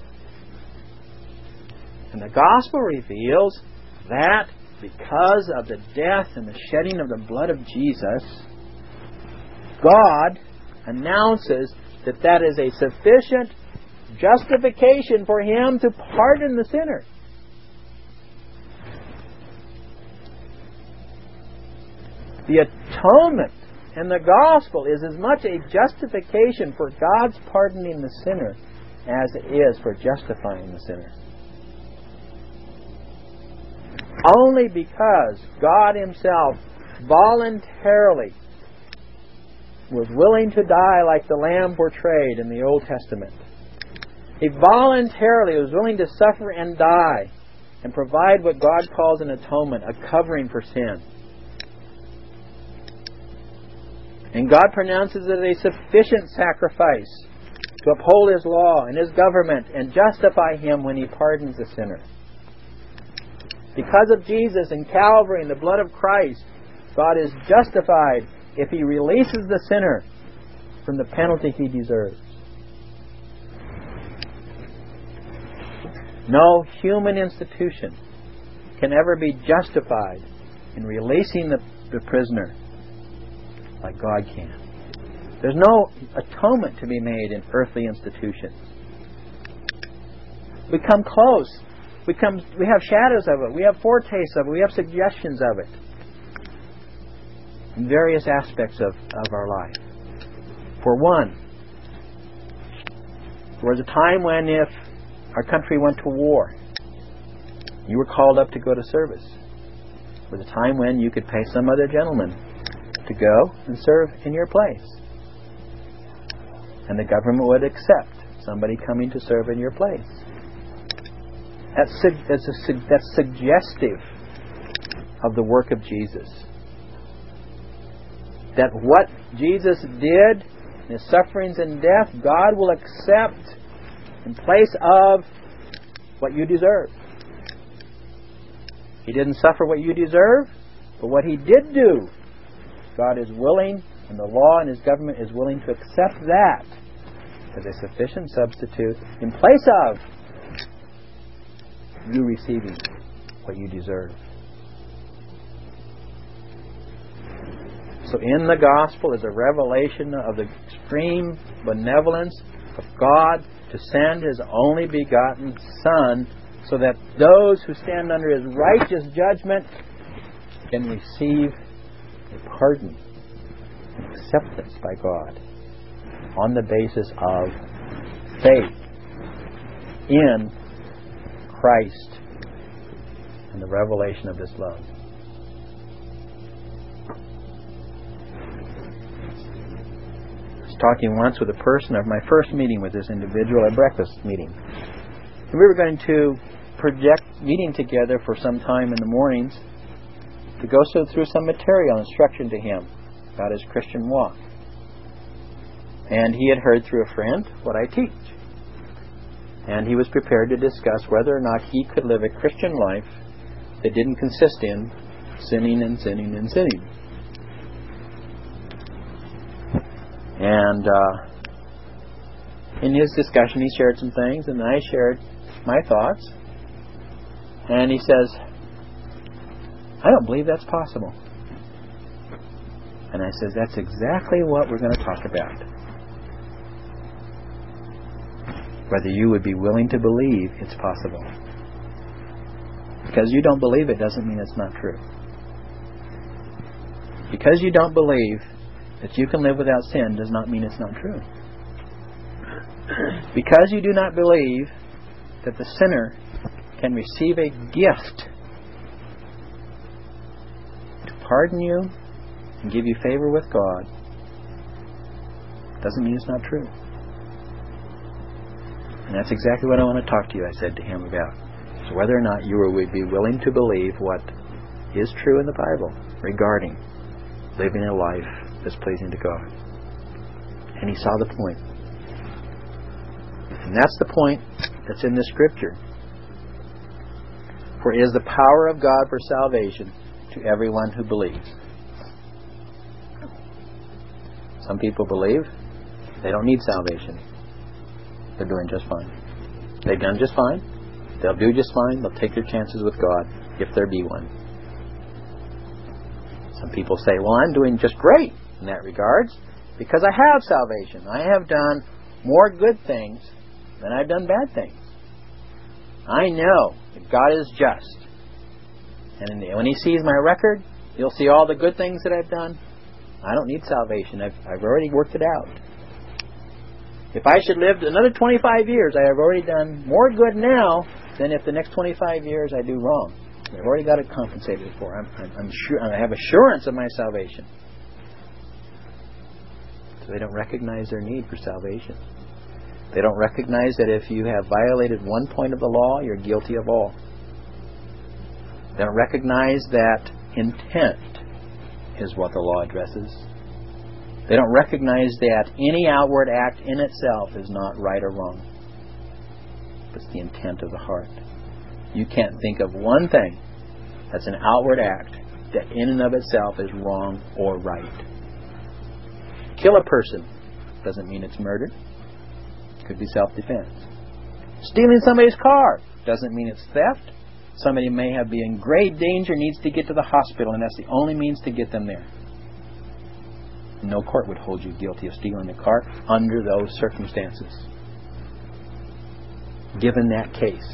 And the gospel reveals that because of the death and the shedding of the blood of Jesus, God announces that that is a sufficient justification for Him to pardon the sinner. The atonement in the gospel is as much a justification for God's pardoning the sinner as it is for justifying the sinner. Only because God Himself voluntarily was willing to die like the lamb portrayed in the Old Testament. He voluntarily was willing to suffer and die and provide what God calls an atonement, a covering for sin. And God pronounces it a sufficient sacrifice to uphold His law and His government and justify Him when He pardons the sinner. Because of Jesus and Calvary and the blood of Christ, God is justified if He releases the sinner from the penalty he deserves. No human institution can ever be justified in releasing the prisoner like God can. There's no atonement to be made in earthly institutions. We come close. We have shadows of it. We have foretastes of it. We have suggestions of it in various aspects of our life. For one, there was a time when if our country went to war, You were called up to go to service. There was a time when you could pay some other gentleman to go and serve in your place. And the government would accept somebody coming to serve in your place. That's suggestive of the work of Jesus. That what Jesus did in His sufferings and death, God will accept in place of what you deserve. He didn't suffer what you deserve, but what He did do, God is willing, and the law and His government is willing to accept that as a sufficient substitute in place of you receiving what you deserve. So in the gospel is a revelation of the extreme benevolence of God to send His only begotten Son, so that those who stand under His righteous judgment can receive a pardon and acceptance by God on the basis of faith in Christ and the revelation of His love. I was talking once with a person of my first meeting with this individual, a breakfast meeting. And we were going to project meeting together for some time in the mornings to go through some material instruction to him about his Christian walk. And he had heard through a friend what I teach. And he was prepared to discuss whether or not he could live a Christian life that didn't consist in sinning and sinning and sinning. And in his discussion he shared some things, and I shared my thoughts. And he says, I don't believe that's possible. And I says, that's exactly what we're going to talk about. Whether you would be willing to believe it's possible. Because you don't believe it doesn't mean it's not true. Because you don't believe that you can live without sin does not mean it's not true. Because you do not believe that the sinner can receive a gift to pardon you and give you favor with God doesn't mean it's not true. And that's exactly what I want to talk to you, I said to him, about. So whether or not you would be willing to believe what is true in the Bible regarding living a life that's pleasing to God. And he saw the point. And that's the point that's in the Scripture. For it is the power of God for salvation to everyone who believes. Some people believe they don't need salvation. They're doing just fine. They've done just fine. They'll do just fine. They'll take their chances with God, if there be one. Some people say, well, I'm doing just great in that regards because I have salvation. I have done more good things than I've done bad things. I know that God is just. And when He sees my record, He'll see all the good things that I've done. I don't need salvation. I've already worked it out. If I should live another 25 years, I have already done more good now than if the next 25 years I do wrong. I've already got it compensated for. I'm sure I have assurance of my salvation. So they don't recognize their need for salvation. They don't recognize that if you have violated one point of the law, you're guilty of all. They don't recognize that intent is what the law addresses. They don't recognize that any outward act in itself is not right or wrong. It's the intent of the heart. You can't think of one thing that's an outward act that in and of itself is wrong or right. Kill a person doesn't mean it's murder. It could be self-defense. Stealing somebody's car doesn't mean it's theft. Somebody may be in grave danger, needs to get to the hospital, and that's the only means to get them there. No court would hold you guilty of stealing a car under those circumstances. Given that case.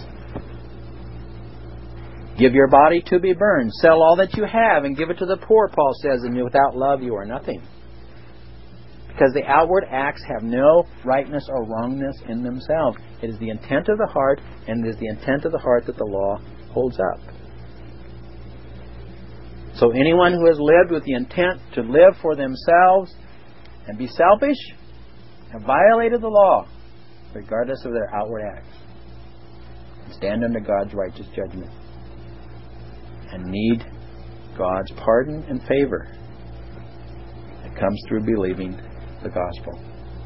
Give your body to be burned. Sell all that you have and give it to the poor, Paul says, and without love you are nothing. Because the outward acts have no rightness or wrongness in themselves. It is the intent of the heart, and it is the intent of the heart that the law holds up. So anyone who has lived with the intent to live for themselves and be selfish have violated the law, regardless of their outward acts, and stand under God's righteous judgment, and need God's pardon and favor that comes through believing the gospel.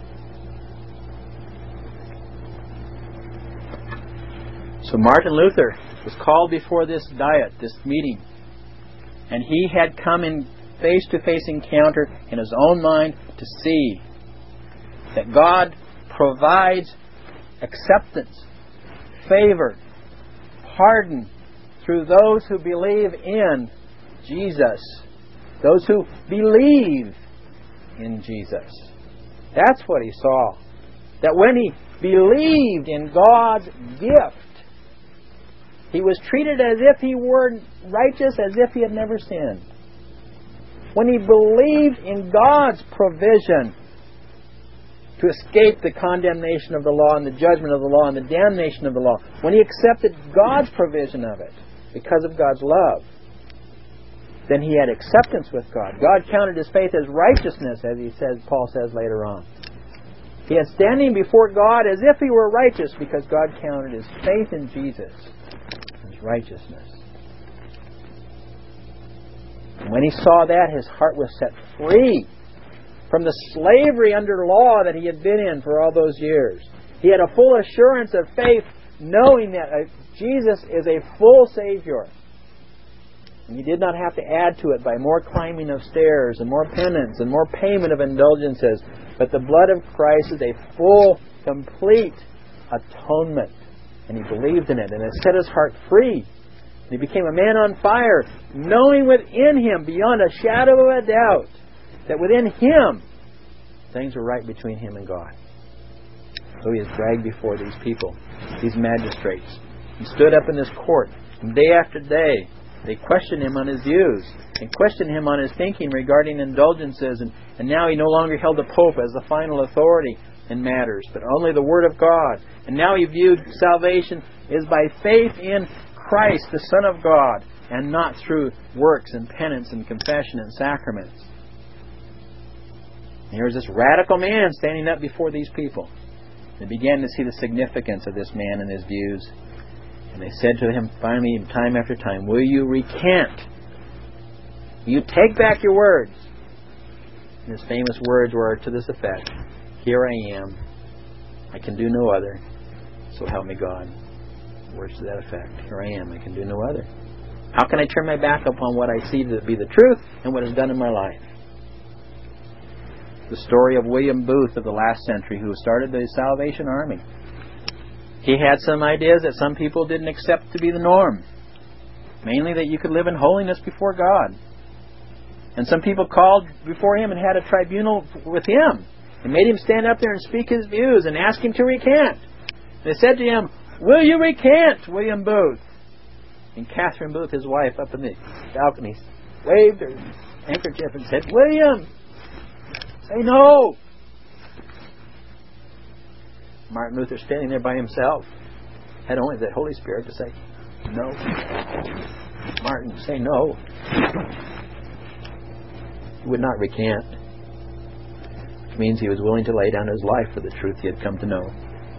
So Martin Luther was called before this diet, this meeting, and he had come in face-to-face encounter in his own mind to see that God provides acceptance, favor, pardon through those who believe in Jesus, those who believe in Jesus. That's what he saw. That when he believed in God's gift, he was treated as if he were righteous, as if he had never sinned. When he believed in God's provision to escape the condemnation of the law and the judgment of the law and the damnation of the law, when he accepted God's provision of it because of God's love, then he had acceptance with God. God counted his faith as righteousness, as Paul says later on. He had standing before God as if he were righteous because God counted his faith in Jesus as righteousness. And when he saw that, his heart was set free from the slavery under law that he had been in for all those years. He had a full assurance of faith, knowing that Jesus is a full Savior. And he did not have to add to it by more climbing of stairs and more penance and more payment of indulgences. But the blood of Christ is a full, complete atonement. And he believed in it, and it set his heart free. And he became a man on fire, knowing within him, beyond a shadow of a doubt, that within him, things were right between him and God. So he is dragged before these people, these magistrates. He stood up in this court, and day after day, they questioned him on his views and questioned him on his thinking regarding indulgences. And now he no longer held the Pope as the final authority in matters, but only the Word of God. And now he viewed salvation is by faith in Christ, the Son of God, and not through works and penance and confession and sacraments. And here's this radical man standing up before these people. They began to see the significance of this man and his views. And they said to him finally, time after time, "Will you recant? Will you take back your words?" And his famous words were to this effect: "Here I am. I can do no other. So help me God." Words to that effect. Here I am. I can do no other. How can I turn my back upon what I see to be the truth and what is done in my life? The story of William Booth of the last century, who started the Salvation Army. He had some ideas that some people didn't accept to be the norm. Mainly that you could live in holiness before God. And some people called before him and had a tribunal with him and made him stand up there and speak his views and ask him to recant. They said to him, "Will you recant, William Booth?" And Catherine Booth, his wife, up in the balcony, waved her handkerchief and said, "William, say no." Martin Luther, standing there by himself, had only the Holy Spirit to say, "No." Martin, say no. He would not recant, which means he was willing to lay down his life for the truth he had come to know.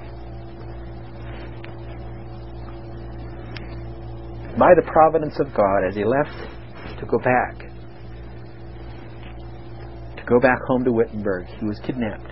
By the providence of God, as he left to go back home to Wittenberg, he was kidnapped.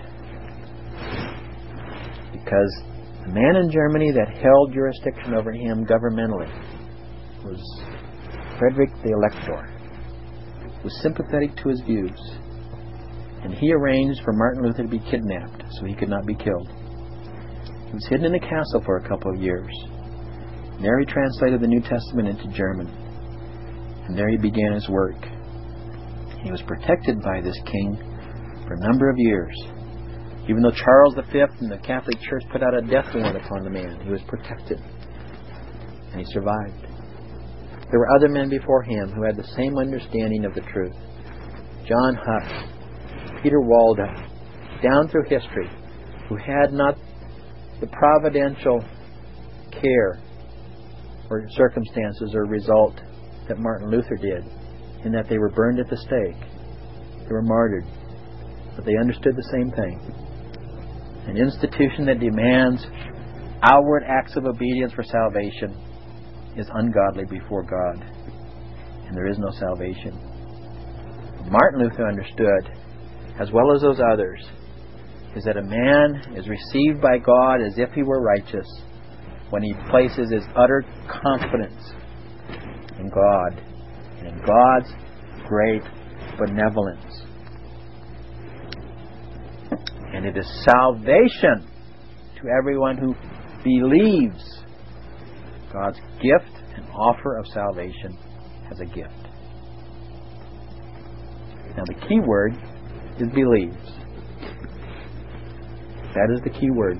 Because the man in Germany that held jurisdiction over him governmentally was Frederick the Elector, was sympathetic to his views. And he arranged for Martin Luther to be kidnapped so he could not be killed. He was hidden in a castle for a couple of years. There he translated the New Testament into German. And there he began his work. He was protected by this king for a number of years. Even though Charles V and the Catholic Church put out a death warrant upon the man, he was protected. And he survived. There were other men before him who had the same understanding of the truth. John Huss, Peter Walda, down through history who had not the providential care or circumstances or result that Martin Luther did, in that they were burned at the stake. They were martyred. But they understood the same thing. An institution that demands outward acts of obedience for salvation is ungodly before God, and there is no salvation. Martin Luther understood, as well as those others, is that a man is received by God as if he were righteous when he places his utter confidence in God and in God's great benevolence. And it is salvation to everyone who believes. God's gift and offer of salvation as a gift. Now the key word is believes. That is the key word.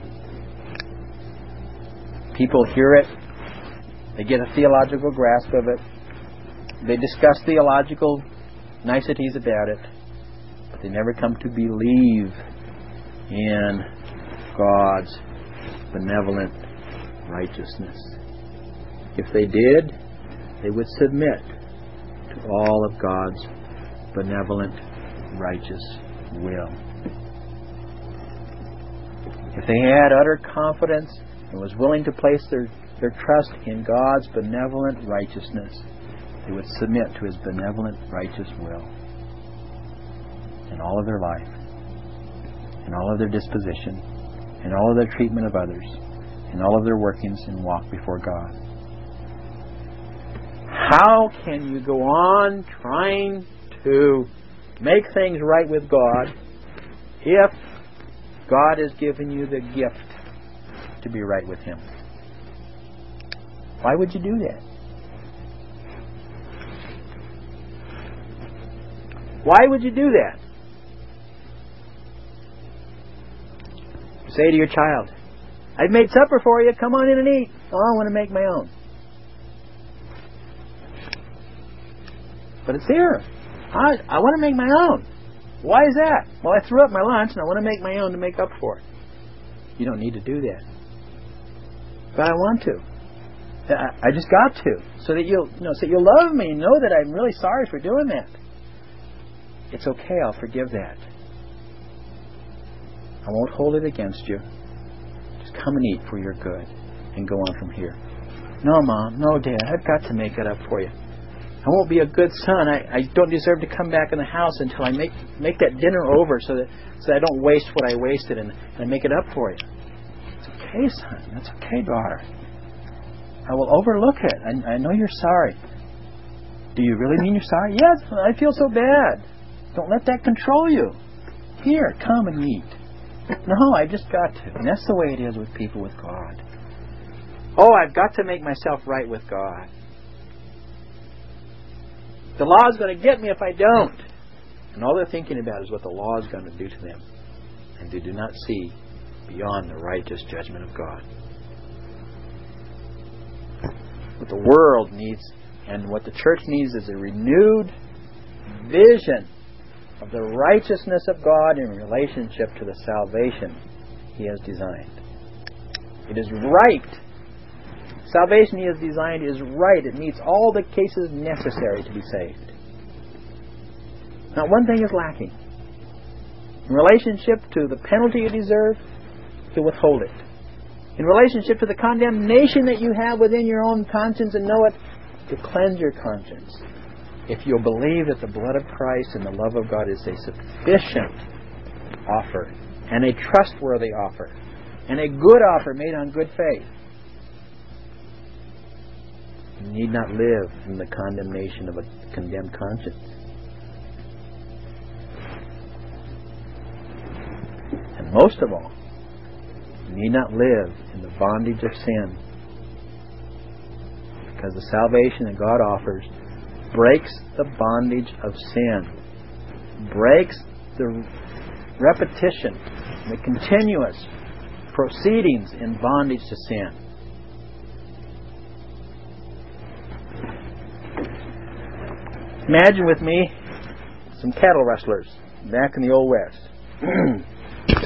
People hear it, they get a theological grasp of it, they discuss theological niceties about it, but they never come to believe in God's benevolent righteousness. If they did, they would submit to all of God's benevolent righteous will. If they had utter confidence and was willing to place their trust in God's benevolent righteousness, they would submit to His benevolent righteous will in all of their life, in all of their disposition, in all of their treatment of others, in all of their workings and walk before God. How can you go on trying to make things right with God if God has given you the gift to be right with Him? Why would you do that? Why would you do that? You say to your child, I've made supper for you, come on in and eat. Oh, I want to make my own. But it's here. I want to make my own. Why is that? Well, I threw up my lunch and I want to make my own to make up for it. You don't need to do that. But I want to. I just got to. So that you'll love me and know that I'm really sorry for doing that. It's okay, I'll forgive that. I won't hold it against you. Just come and eat for your good and go on from here. No, Mom, no, Dad, I've got to make it up for you. I won't be a good son. I don't deserve to come back in the house until I make that dinner over so that I don't waste what I wasted and I make it up for you. It's okay, son. That's okay, daughter. I will overlook it. I know you're sorry. Do you really mean you're sorry? Yes, I feel so bad. Don't let that control you. Here, come and eat. No, I just got to. And that's the way it is with people with God. Oh, I've got to make myself right with God. The law is going to get me if I don't. And all they're thinking about is what the law is going to do to them. And they do not see beyond the righteous judgment of God. What the world needs and what the church needs is a renewed vision of the righteousness of God in relationship to the salvation He has designed. It is right. Salvation He has designed is right. It meets all the cases necessary to be saved. Not one thing is lacking. In relationship to the penalty you deserve, He'll withhold it. In relationship to the condemnation that you have within your own conscience and know it, to cleanse your conscience. If you'll believe that the blood of Christ and the love of God is a sufficient offer and a trustworthy offer and a good offer made on good faith, you need not live in the condemnation of a condemned conscience. And most of all, you need not live in the bondage of sin, because the salvation that God offers breaks the bondage of sin, breaks the repetition, the continuous proceedings in bondage to sin. Imagine with me some cattle rustlers back in the Old West.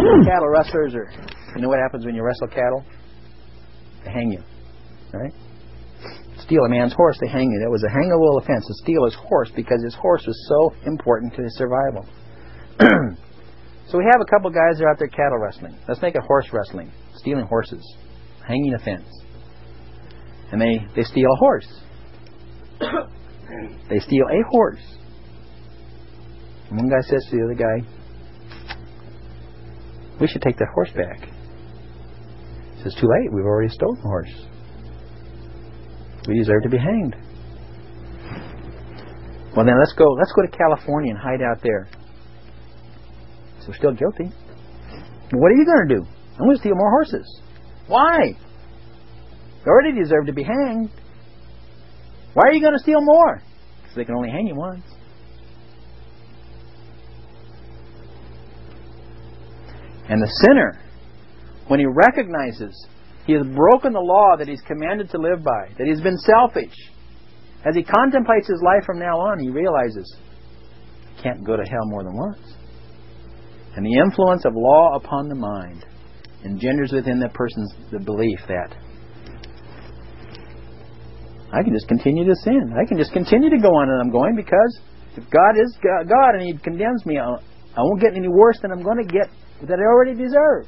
Cattle rustlers are, you know what happens when you wrestle cattle? They hang you, right? Steal a man's horse, they hang you. That was a hangable offense to steal his horse because his horse was so important to his survival. So we have a couple guys that are out there cattle wrestling. Let's make it horse wrestling. Stealing horses. Hanging offense. And they steal a horse. They steal a horse. And one guy says to the other guy, we should take that horse back. He says, too late, we've already stolen the horse. We deserve to be hanged. Well then let's go to California and hide out there. So we're still guilty. What are you going to do? I'm going to steal more horses. Why? You already deserve to be hanged. Why are you going to steal more? Because they can only hang you once. And the sinner, when he recognizes he has broken the law that he's commanded to live by, that he's been selfish, as he contemplates his life from now on, he realizes he can't go to hell more than once. And the influence of law upon the mind engenders within that person the belief that I can just continue to sin. I can just continue to go on and I'm going, because if God is God and He condemns me, I won't get any worse than I'm going to get that I already deserve.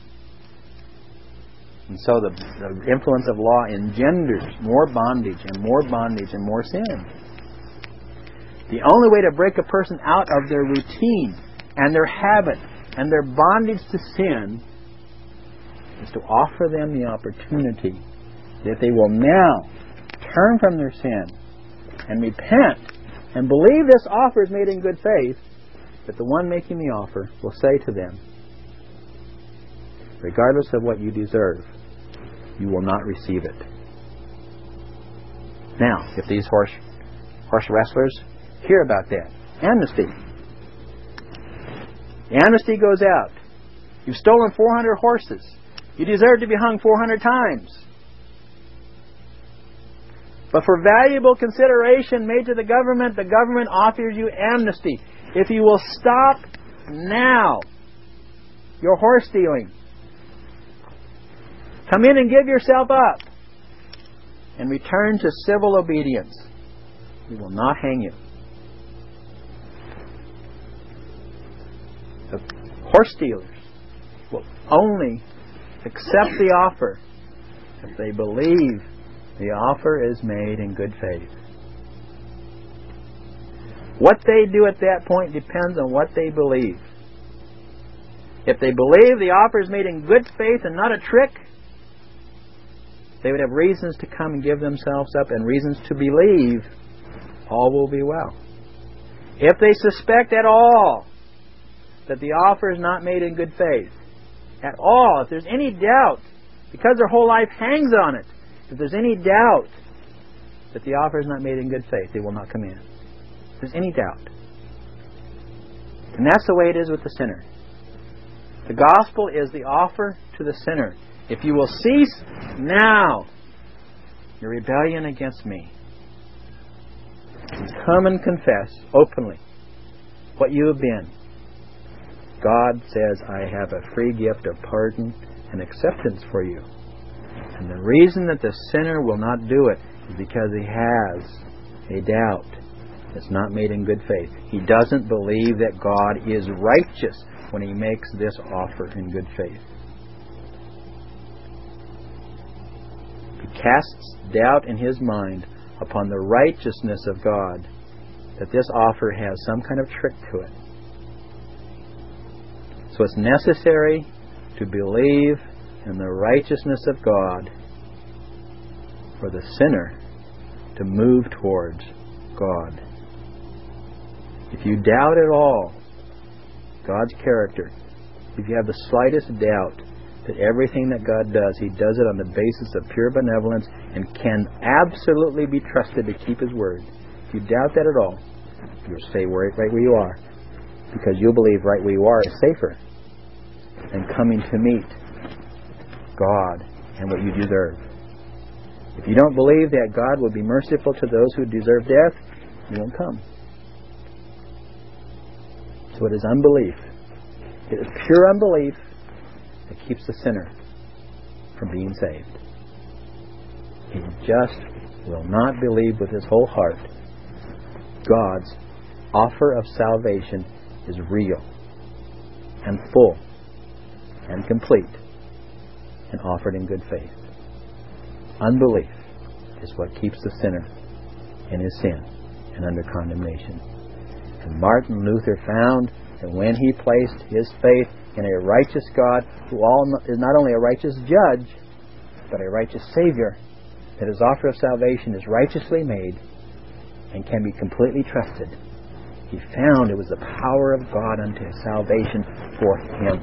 And so the influence of law engenders more bondage and more bondage and more sin. The only way to break a person out of their routine and their habit and their bondage to sin is to offer them the opportunity that they will now turn from their sin and repent and believe this offer is made in good faith, that the one making the offer will say to them, regardless of what you deserve, you will not receive it. Now, if these horse wrestlers hear about that, amnesty. The amnesty goes out. You've stolen 400 horses. You deserve to be hung 400 times. But for valuable consideration made to the government offers you amnesty. If you will stop now your horse stealing, come in and give yourself up, and return to civil obedience, we will not hang you. The horse stealers will only accept the offer if they believe the offer is made in good faith. What they do at that point depends on what they believe. If they believe the offer is made in good faith and not a trick, they would have reasons to come and give themselves up and reasons to believe all will be well. If they suspect at all that the offer is not made in good faith, at all, if there's any doubt, because their whole life hangs on it, if there's any doubt that the offer is not made in good faith, they will not come in. If there's any doubt. And that's the way it is with the sinner. The gospel is the offer to the sinner. If you will cease now your rebellion against me, and come and confess openly what you have been, God says, I have a free gift of pardon and acceptance for you. And the reason that the sinner will not do it is because he has a doubt that's not made in good faith. He doesn't believe that God is righteous when he makes this offer in good faith. He casts doubt in his mind upon the righteousness of God, that this offer has some kind of trick to it. So it's necessary to believe in the righteousness of God for the sinner to move towards God. If you doubt at all God's character, if you have the slightest doubt that everything that God does, He does it on the basis of pure benevolence and can absolutely be trusted to keep His word. If you doubt that at all, you'll stay right where you are, because you'll believe right where you are is safer than coming to meet God and what you deserve. If you don't believe that God will be merciful to those who deserve death, you won't come. So it is unbelief. It is pure unbelief that keeps the sinner from being saved. He just will not believe with his whole heart. God's offer of salvation is real and full and complete and offered in good faith. Unbelief is what keeps the sinner in his sin and under condemnation. And Martin Luther found that when he placed his faith in a righteous God who is not only a righteous judge, but a righteous Savior, that his offer of salvation is righteously made and can be completely trusted, he found it was the power of God unto salvation for him.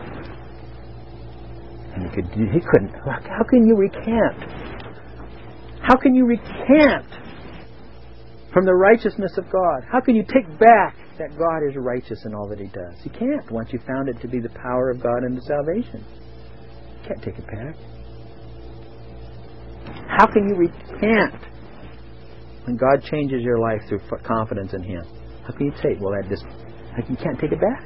And he couldn't. How can you recant? How can you recant from the righteousness of God? How can you take back that God is righteous in all that He does? You can't once you found it to be the power of God unto salvation. You can't take it back. How can you recant when God changes your life through confidence in Him? How can you take? Well, you can't take it back.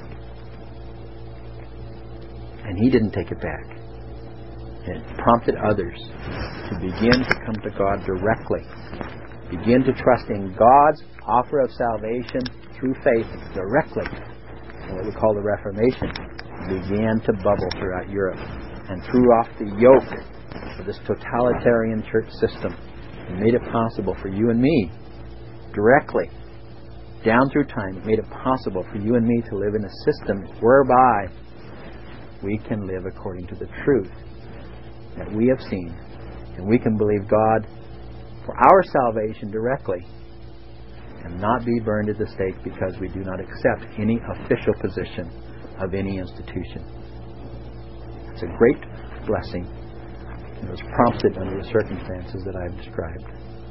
And He didn't take it back. And it prompted others to begin to come to God directly. Begin to trust in God's offer of salvation through faith directly. And what we call the Reformation began to bubble throughout Europe and threw off the yoke of this totalitarian church system and made it possible for you and me directly, down through time, it made it possible for you and me to live in a system whereby we can live according to the truth that we have seen, and we can believe God for our salvation directly and not be burned at the stake because we do not accept any official position of any institution. It's a great blessing. It was prompted under the circumstances that I've described.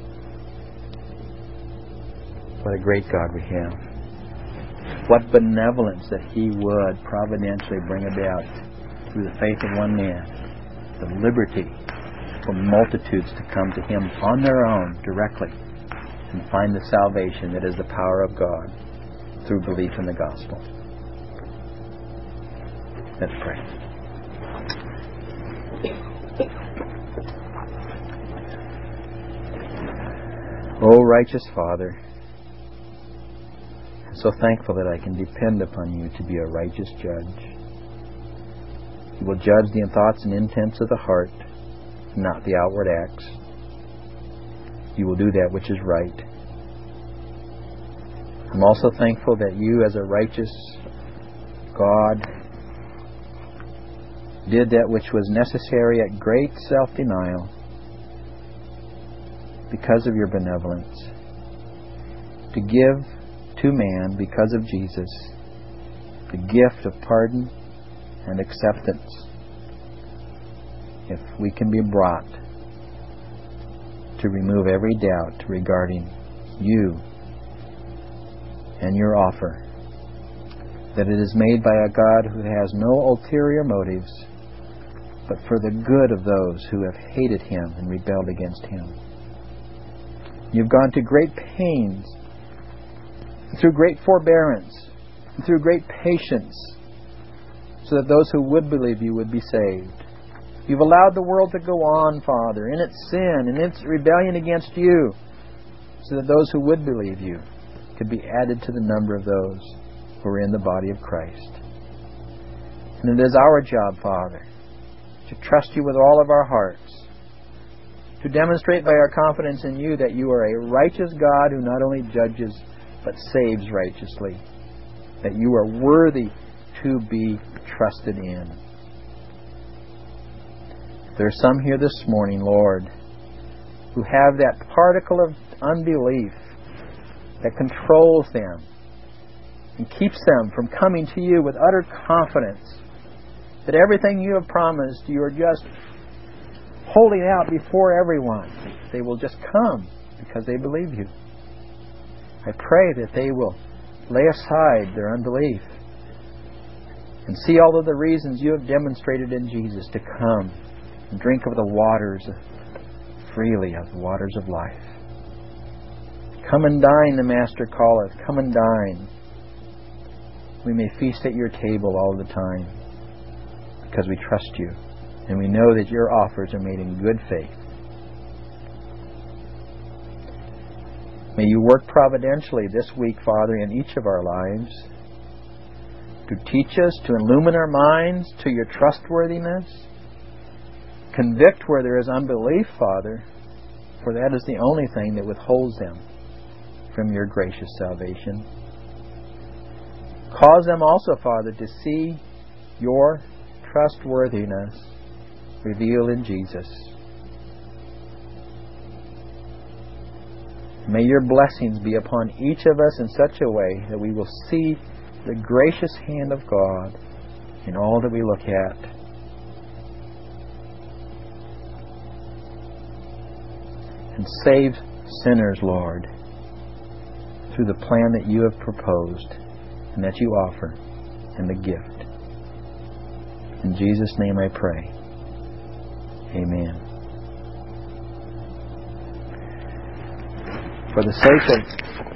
What a great God we have. What benevolence that He would providentially bring about through the faith of one man, the liberty for multitudes to come to Him on their own directly and find the salvation that is the power of God through belief in the gospel. Let's pray. O righteous Father, I'm so thankful that I can depend upon You to be a righteous judge. You will judge the thoughts and intents of the heart, not the outward acts. You will do that which is right. I'm also thankful that You, as a righteous God, did that which was necessary at great self-denial because of Your benevolence, to give to man, because of Jesus, the gift of pardon and acceptance, if we can be brought to remove every doubt regarding You and Your offer, that it is made by a God who has no ulterior motives, but for the good of those who have hated Him and rebelled against Him. You've gone to great pains, through great forbearance, and through great patience, so that those who would believe You would be saved. You've allowed the world to go on, Father, in its sin, in its rebellion against You, so that those who would believe You could be added to the number of those who are in the body of Christ. And it is our job, Father, to trust You with all of our hearts, to demonstrate by our confidence in You that You are a righteous God who not only judges but saves righteously, that You are worthy to be trusted in. There are some here this morning, Lord, who have that particle of unbelief that controls them and keeps them from coming to You with utter confidence that everything You have promised, You are just holding out before everyone. They will just come because they believe You. I pray that they will lay aside their unbelief and see all of the reasons You have demonstrated in Jesus to come and drink of the waters freely, of the waters of life. Come and dine, the Master calleth. Come and dine. We may feast at Your table all the time. because we trust you. And we know that your offers are made in good faith. May you work providentially this week, Father, in each of our lives to teach us, to illumine our minds to your trustworthiness. Convict where there is unbelief, Father, for that is the only thing that withholds them from your gracious salvation. Cause them also, Father, to see your trustworthiness revealed in Jesus. May your blessings be upon each of us in such a way that we will see the gracious hand of God in all that we look at. And save sinners, Lord, through the plan that you have proposed and that you offer and the gift. In Jesus' name I pray. Amen. For the sake of